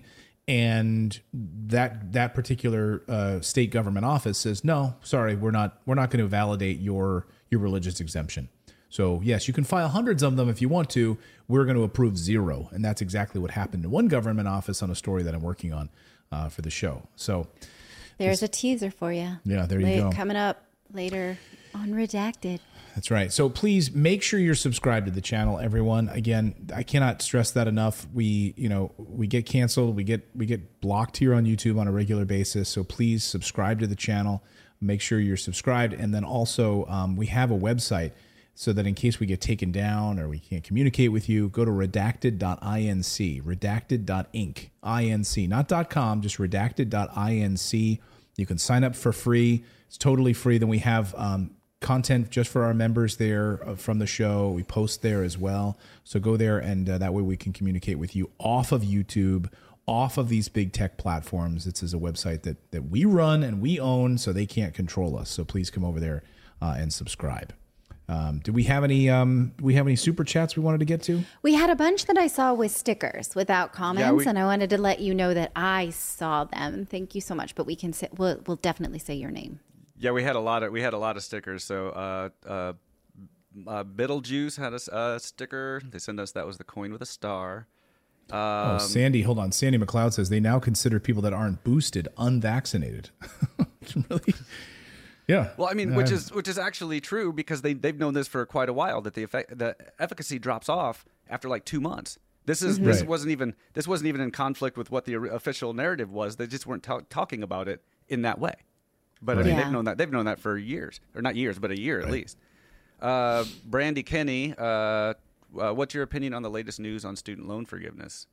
and that that particular uh, state government office says, no, sorry, we're not we're not going to validate your your religious exemption. So yes, you can file hundreds of them if you want to. We're going to approve zero, and that's exactly what happened in one government office on a story that I'm working on uh, for the show. So there's a teaser for you. Yeah, there you Late, go. Coming up later on Redacted. That's right. So please make sure you're subscribed to the channel, everyone. Again, I cannot stress that enough. We, you know, we get canceled, we get we get blocked here on YouTube on a regular basis. So please subscribe to the channel. Make sure you're subscribed, and then also um, we have a website so that in case we get taken down or we can't communicate with you, go to redacted dot inc, redacted dot inc, I N C, not .com, just redacted dot inc. You can sign up for free. It's totally free. Then we have um, content just for our members there from the show. We post there as well. So go there, and uh, that way we can communicate with you off of YouTube, off of these big tech platforms. This is a website that, that we run and we own, so they can't control us. So please come over there uh, and subscribe. Um, do we have any um, do we have any super chats we wanted to get to? We had a bunch that I saw with stickers without comments, Yeah, we- and I wanted to let you know that I saw them. Thank you so much. But we can say, we'll, we'll definitely say your name. Yeah, we had a lot of we had a lot of stickers. So uh, uh, uh, Beetlejuice had a s- uh, sticker. They sent us that was the coin with a star. Um, Oh, Sandy, hold on. Sandy McLeod says they now consider people that aren't boosted unvaccinated. Really? Yeah. Well, I mean, Uh, which is which is actually true because they they've known this for quite a while that the effect the efficacy drops off after like two months. This is Mhm. this Right. wasn't even this wasn't even in conflict with what the or- official narrative was. They just weren't ta- talking about it in that way. But I Right. mean, Yeah. they've known that they've known that for years, or not years, but a year at least. Uh, Brandy Kenny, uh, uh, what's your opinion on the latest news on student loan forgiveness?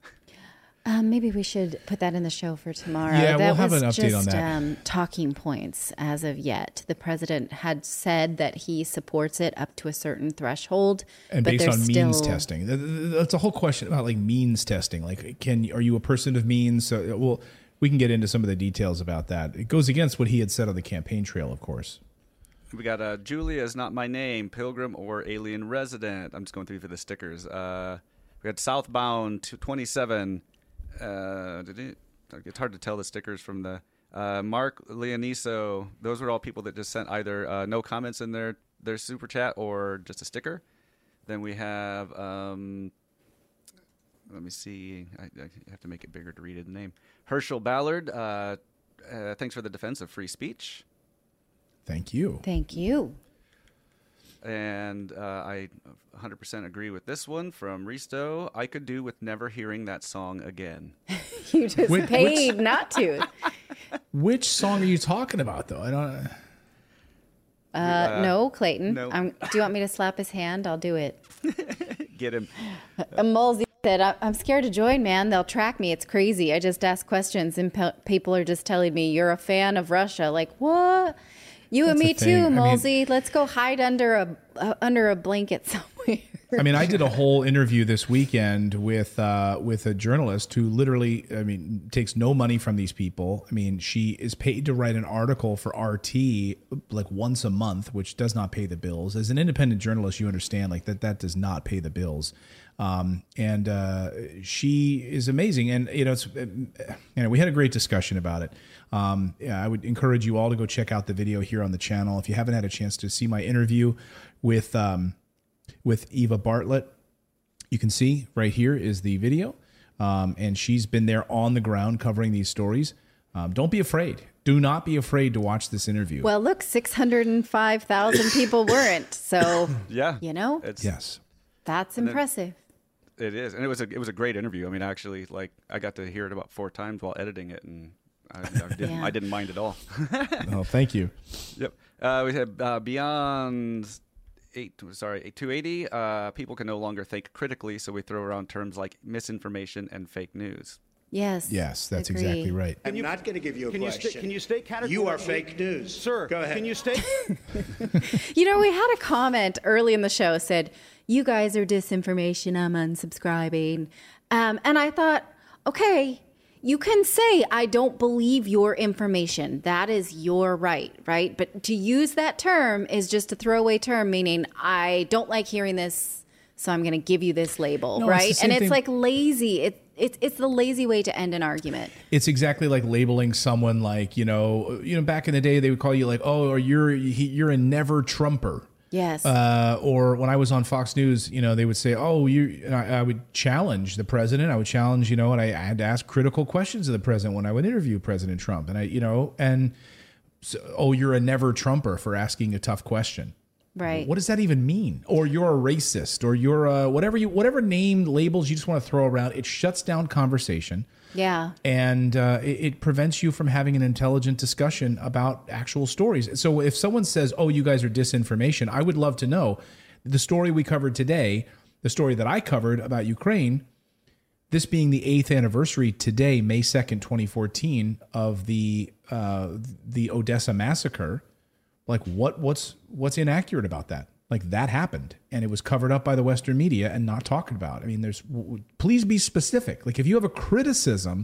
Um, maybe we should put that in the show for tomorrow. Yeah, that we'll have was an update on just, that. Um, talking points as of yet. The president had said that he supports it up to a certain threshold, and but based there's on still, means testing. Th- th- That's a whole question about like means testing. Like, can are you a person of means? So, well, we can get into some of the details about that. It goes against what he had said on the campaign trail, of course. We got uh, Julia is not my name, Pilgrim or Alien Resident. I'm just going through for the stickers. Uh, we got Southbound twenty-seven. Uh, did it, it's hard to tell the stickers from the uh, Mark Leoniso. Those were all people that just sent either uh, no comments in their, their super chat or just a sticker. Then we have, um, let me see, I, I have to make it bigger to read the name. Herschel Ballard, uh, uh, thanks for the defense of free speech. Thank you. Thank you. And uh, I one hundred percent agree with this one from Risto. I could do with never hearing that song again. You just Which- paid not to. Which song are you talking about, though? I don't. Uh, no, Clayton. no. I'm, do you want me to slap his hand? I'll do it. Get him. Uh, Mulsey said, "I- I'm scared to join, man. They'll track me. It's crazy. I just ask questions and pe- people are just telling me you're a fan of Russia. Like, what? You and That's me the thing. too, I mean- Mulsey. Let's go hide under a uh, under a blanket somewhere." I mean, I did a whole interview this weekend with uh, with a journalist who literally, I mean, takes no money from these people. I mean, she is paid to write an article for R T like once a month, which does not pay the bills. As an independent journalist, you understand like that that does not pay the bills. Um, and uh, she is amazing. And you know, it's, you know, we had a great discussion about it. Um, yeah, I would encourage you all to go check out the video here on the channel if you haven't had a chance to see my interview with. Um, with Eva Bartlett. You can see right here is the video. Um, and she's been there on the ground covering these stories. Um, don't be afraid. Do not be afraid to watch this interview. Well, look, six hundred five thousand people weren't. So, Yeah. you know, It's, yes. that's And then- impressive. It is. And it was a it was a great interview. I mean, actually, like I got to hear it about four times while editing it, and I, I, didn't, Yeah. I didn't mind at all. Oh, thank you. Yep. Uh, we had uh, Beyond eight. Sorry, two eighty. Uh, people can no longer think critically, so we throw around terms like misinformation and fake news. Yes. Yes, that's agree. exactly right. I'm not going to give you a Can you, question. sta- can you state categorically? You are fake news. Sir, Go ahead. Can you state? You know, we had a comment early in the show said, "You guys are disinformation. I'm unsubscribing." Um, and I thought, okay, you can say, I don't believe your information. That is your right, right? But to use that term is just a throwaway term, meaning I don't like hearing this, so I'm going to give you this label, No, it's the right? same And it's thing- like lazy. It it's it's the lazy way to end an argument. It's exactly like labeling someone like, you know, you know, back in the day they would call you like, oh, or you're you're a never Trumper. Yes. Uh, or when I was on Fox News, you know, they would say, oh, you, and I, I would challenge the president. I would challenge, you know, and I, I had to ask critical questions of the president when I would interview President Trump. And I, you know, and so, oh, you're a never Trumper for asking a tough question. Right. What does that even mean? Or you're a racist, or you're a whatever you, whatever name labels you just want to throw around. It shuts down conversation. Yeah. And uh, it, it prevents you from having an intelligent discussion about actual stories. So if someone says, oh, you guys are disinformation, I would love to know the story we covered today, the story that I covered about Ukraine, this being the eighth anniversary today, May second, twenty fourteen, of the uh, the Odessa massacre. Like what what's what's inaccurate about that? Like that happened and it was covered up by the Western media and not talked about. I mean, there's, please be specific. Like if you have a criticism,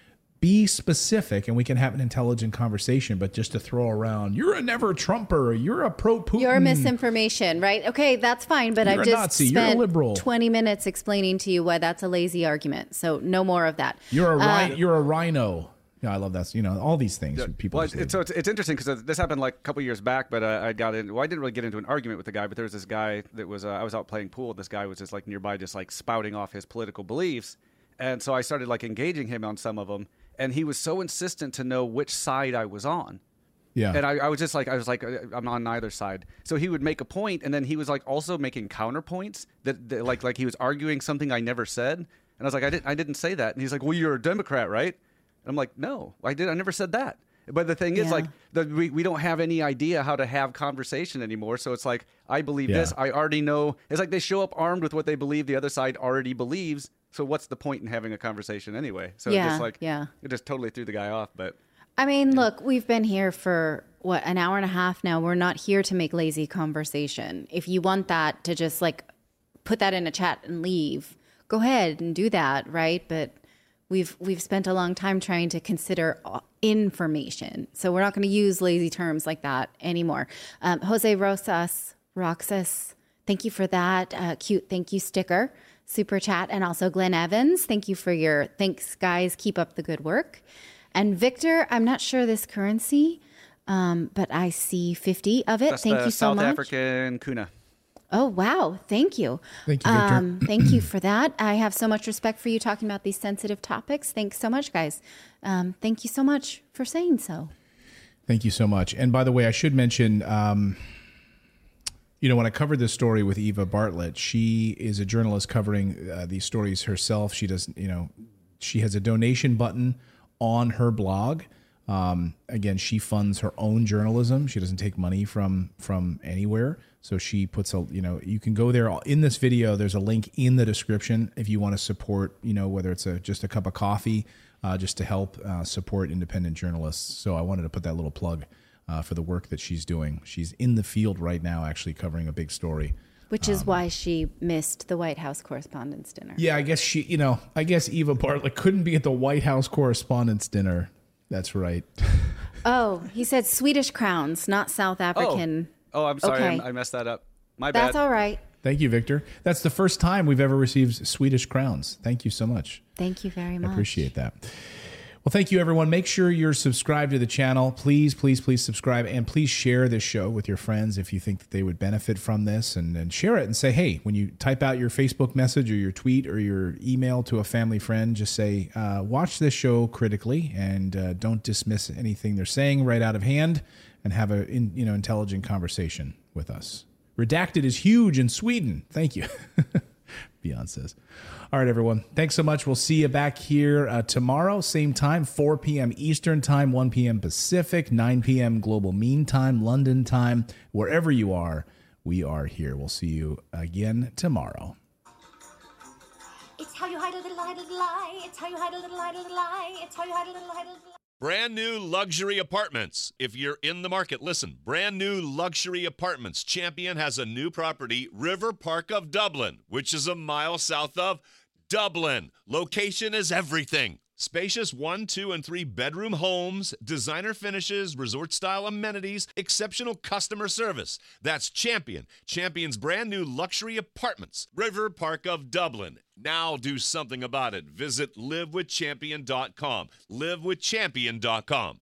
be specific and we can have an intelligent conversation, but just to throw around, you're a never Trumper, or you're a pro Putin. You're misinformation, right? Okay, that's fine. But You're I've a just Nazi, you're a spent liberal. twenty minutes explaining to you why that's a lazy argument. So no more of that. You're a, rhi- Uh, you're a rhino. Yeah, I love that. You know, all these things. People Well, just it's, so it's, it's interesting because this happened like a couple years back, but uh, I got in. Well, I didn't really get into an argument with the guy, but there was this guy that was. Uh, I was out playing pool. This guy was just like nearby, just like spouting off his political beliefs, and so I started like engaging him on some of them, and he was so insistent to know which side I was on. Yeah. And I, I was just like, I was like, I'm on neither side. So he would make a point, and then he was like also making counterpoints that, that like like he was arguing something I never said, and I was like, I didn't I didn't say that, and he's like, well, you're a Democrat, right? I'm like, no, I did. I never said that. But the thing is, Yeah. like, the, we, we don't have any idea how to have conversation anymore. So it's like, I believe Yeah. this. I already know. It's like they show up armed with what they believe the other side already believes. So what's the point in having a conversation anyway? So Yeah, it just like, yeah. it just totally threw the guy off. But I mean, look, we've been here for what, an hour and a half now. We're not here to make lazy conversation. If you want that to just like put that in a chat and leave, go ahead and do that, right? But we've we've spent a long time trying to consider information. So we're not going to use lazy terms like that anymore. Um, Jose Rosas, Roxas, thank you for that uh, cute thank you sticker, super chat. And also Glenn Evans, thank you for your thanks, guys. Keep up the good work. And Victor, I'm not sure this currency, um, but I see fifty of it. that's Thank the you so South much. African kuna. Oh, wow. Thank you. Thank you, Victor. Um, thank you for that. I have so much respect for you talking about these sensitive topics. Thanks so much, guys. Um, thank you so much for saying so. Thank you so much. And by the way, I should mention, um, you know, when I covered this story with Eva Bartlett, she is a journalist covering uh, these stories herself. She doesn't, you know, she has a donation button on her blog. Um, again, she funds her own journalism. She doesn't take money from from anywhere. So she puts a, you know, you can go there in this video. There's a link in the description if you want to support, you know, whether it's a just a cup of coffee, uh, just to help uh, support independent journalists. So I wanted to put that little plug uh, for the work that she's doing. She's in the field right now, actually covering a big story. Which is um, why she missed the White House Correspondents' Dinner. Yeah, I guess she, you know, I guess Eva Bartlett couldn't be at the White House Correspondents' Dinner. That's right. Oh, he said Swedish crowns, not South African. Oh. Oh, I'm sorry, Okay. I, I messed that up. My bad. That's all right. Thank you, Victor. That's the first time we've ever received Swedish crowns. Thank you so much. Thank you very much. I appreciate that. Well, thank you, everyone. Make sure you're subscribed to the channel. Please, please, please subscribe. And please share this show with your friends if you think that they would benefit from this. And, and share it and say, hey, when you type out your Facebook message or your tweet or your email to a family friend, just say, uh, watch this show critically and uh, don't dismiss anything they're saying right out of hand, and have a in, you know intelligent conversation with us. Redacted is huge in Sweden. Thank you. Beyond says. All right, everyone. Thanks so much. We'll see you back here uh, tomorrow, same time, four p.m. Eastern time, one p.m. Pacific, nine p.m. Global Mean Time, London time. Wherever you are, we are here. We'll see you again tomorrow. It's how you hide a little, hide a little lie. It's how you hide a little, hide a little lie. It's how you hide a little, hide a little lie. Brand new luxury apartments. If you're in the market, listen. Brand new luxury apartments. Champion has a new property, River Park of Dublin, which is a mile south of Dublin. Location is everything. Spacious one, two, and three bedroom homes, designer finishes, resort-style amenities, exceptional customer service. That's Champion. Champion's brand new luxury apartments. River Park of Dublin. Now do something about it. Visit live with champion dot com. live with champion dot com.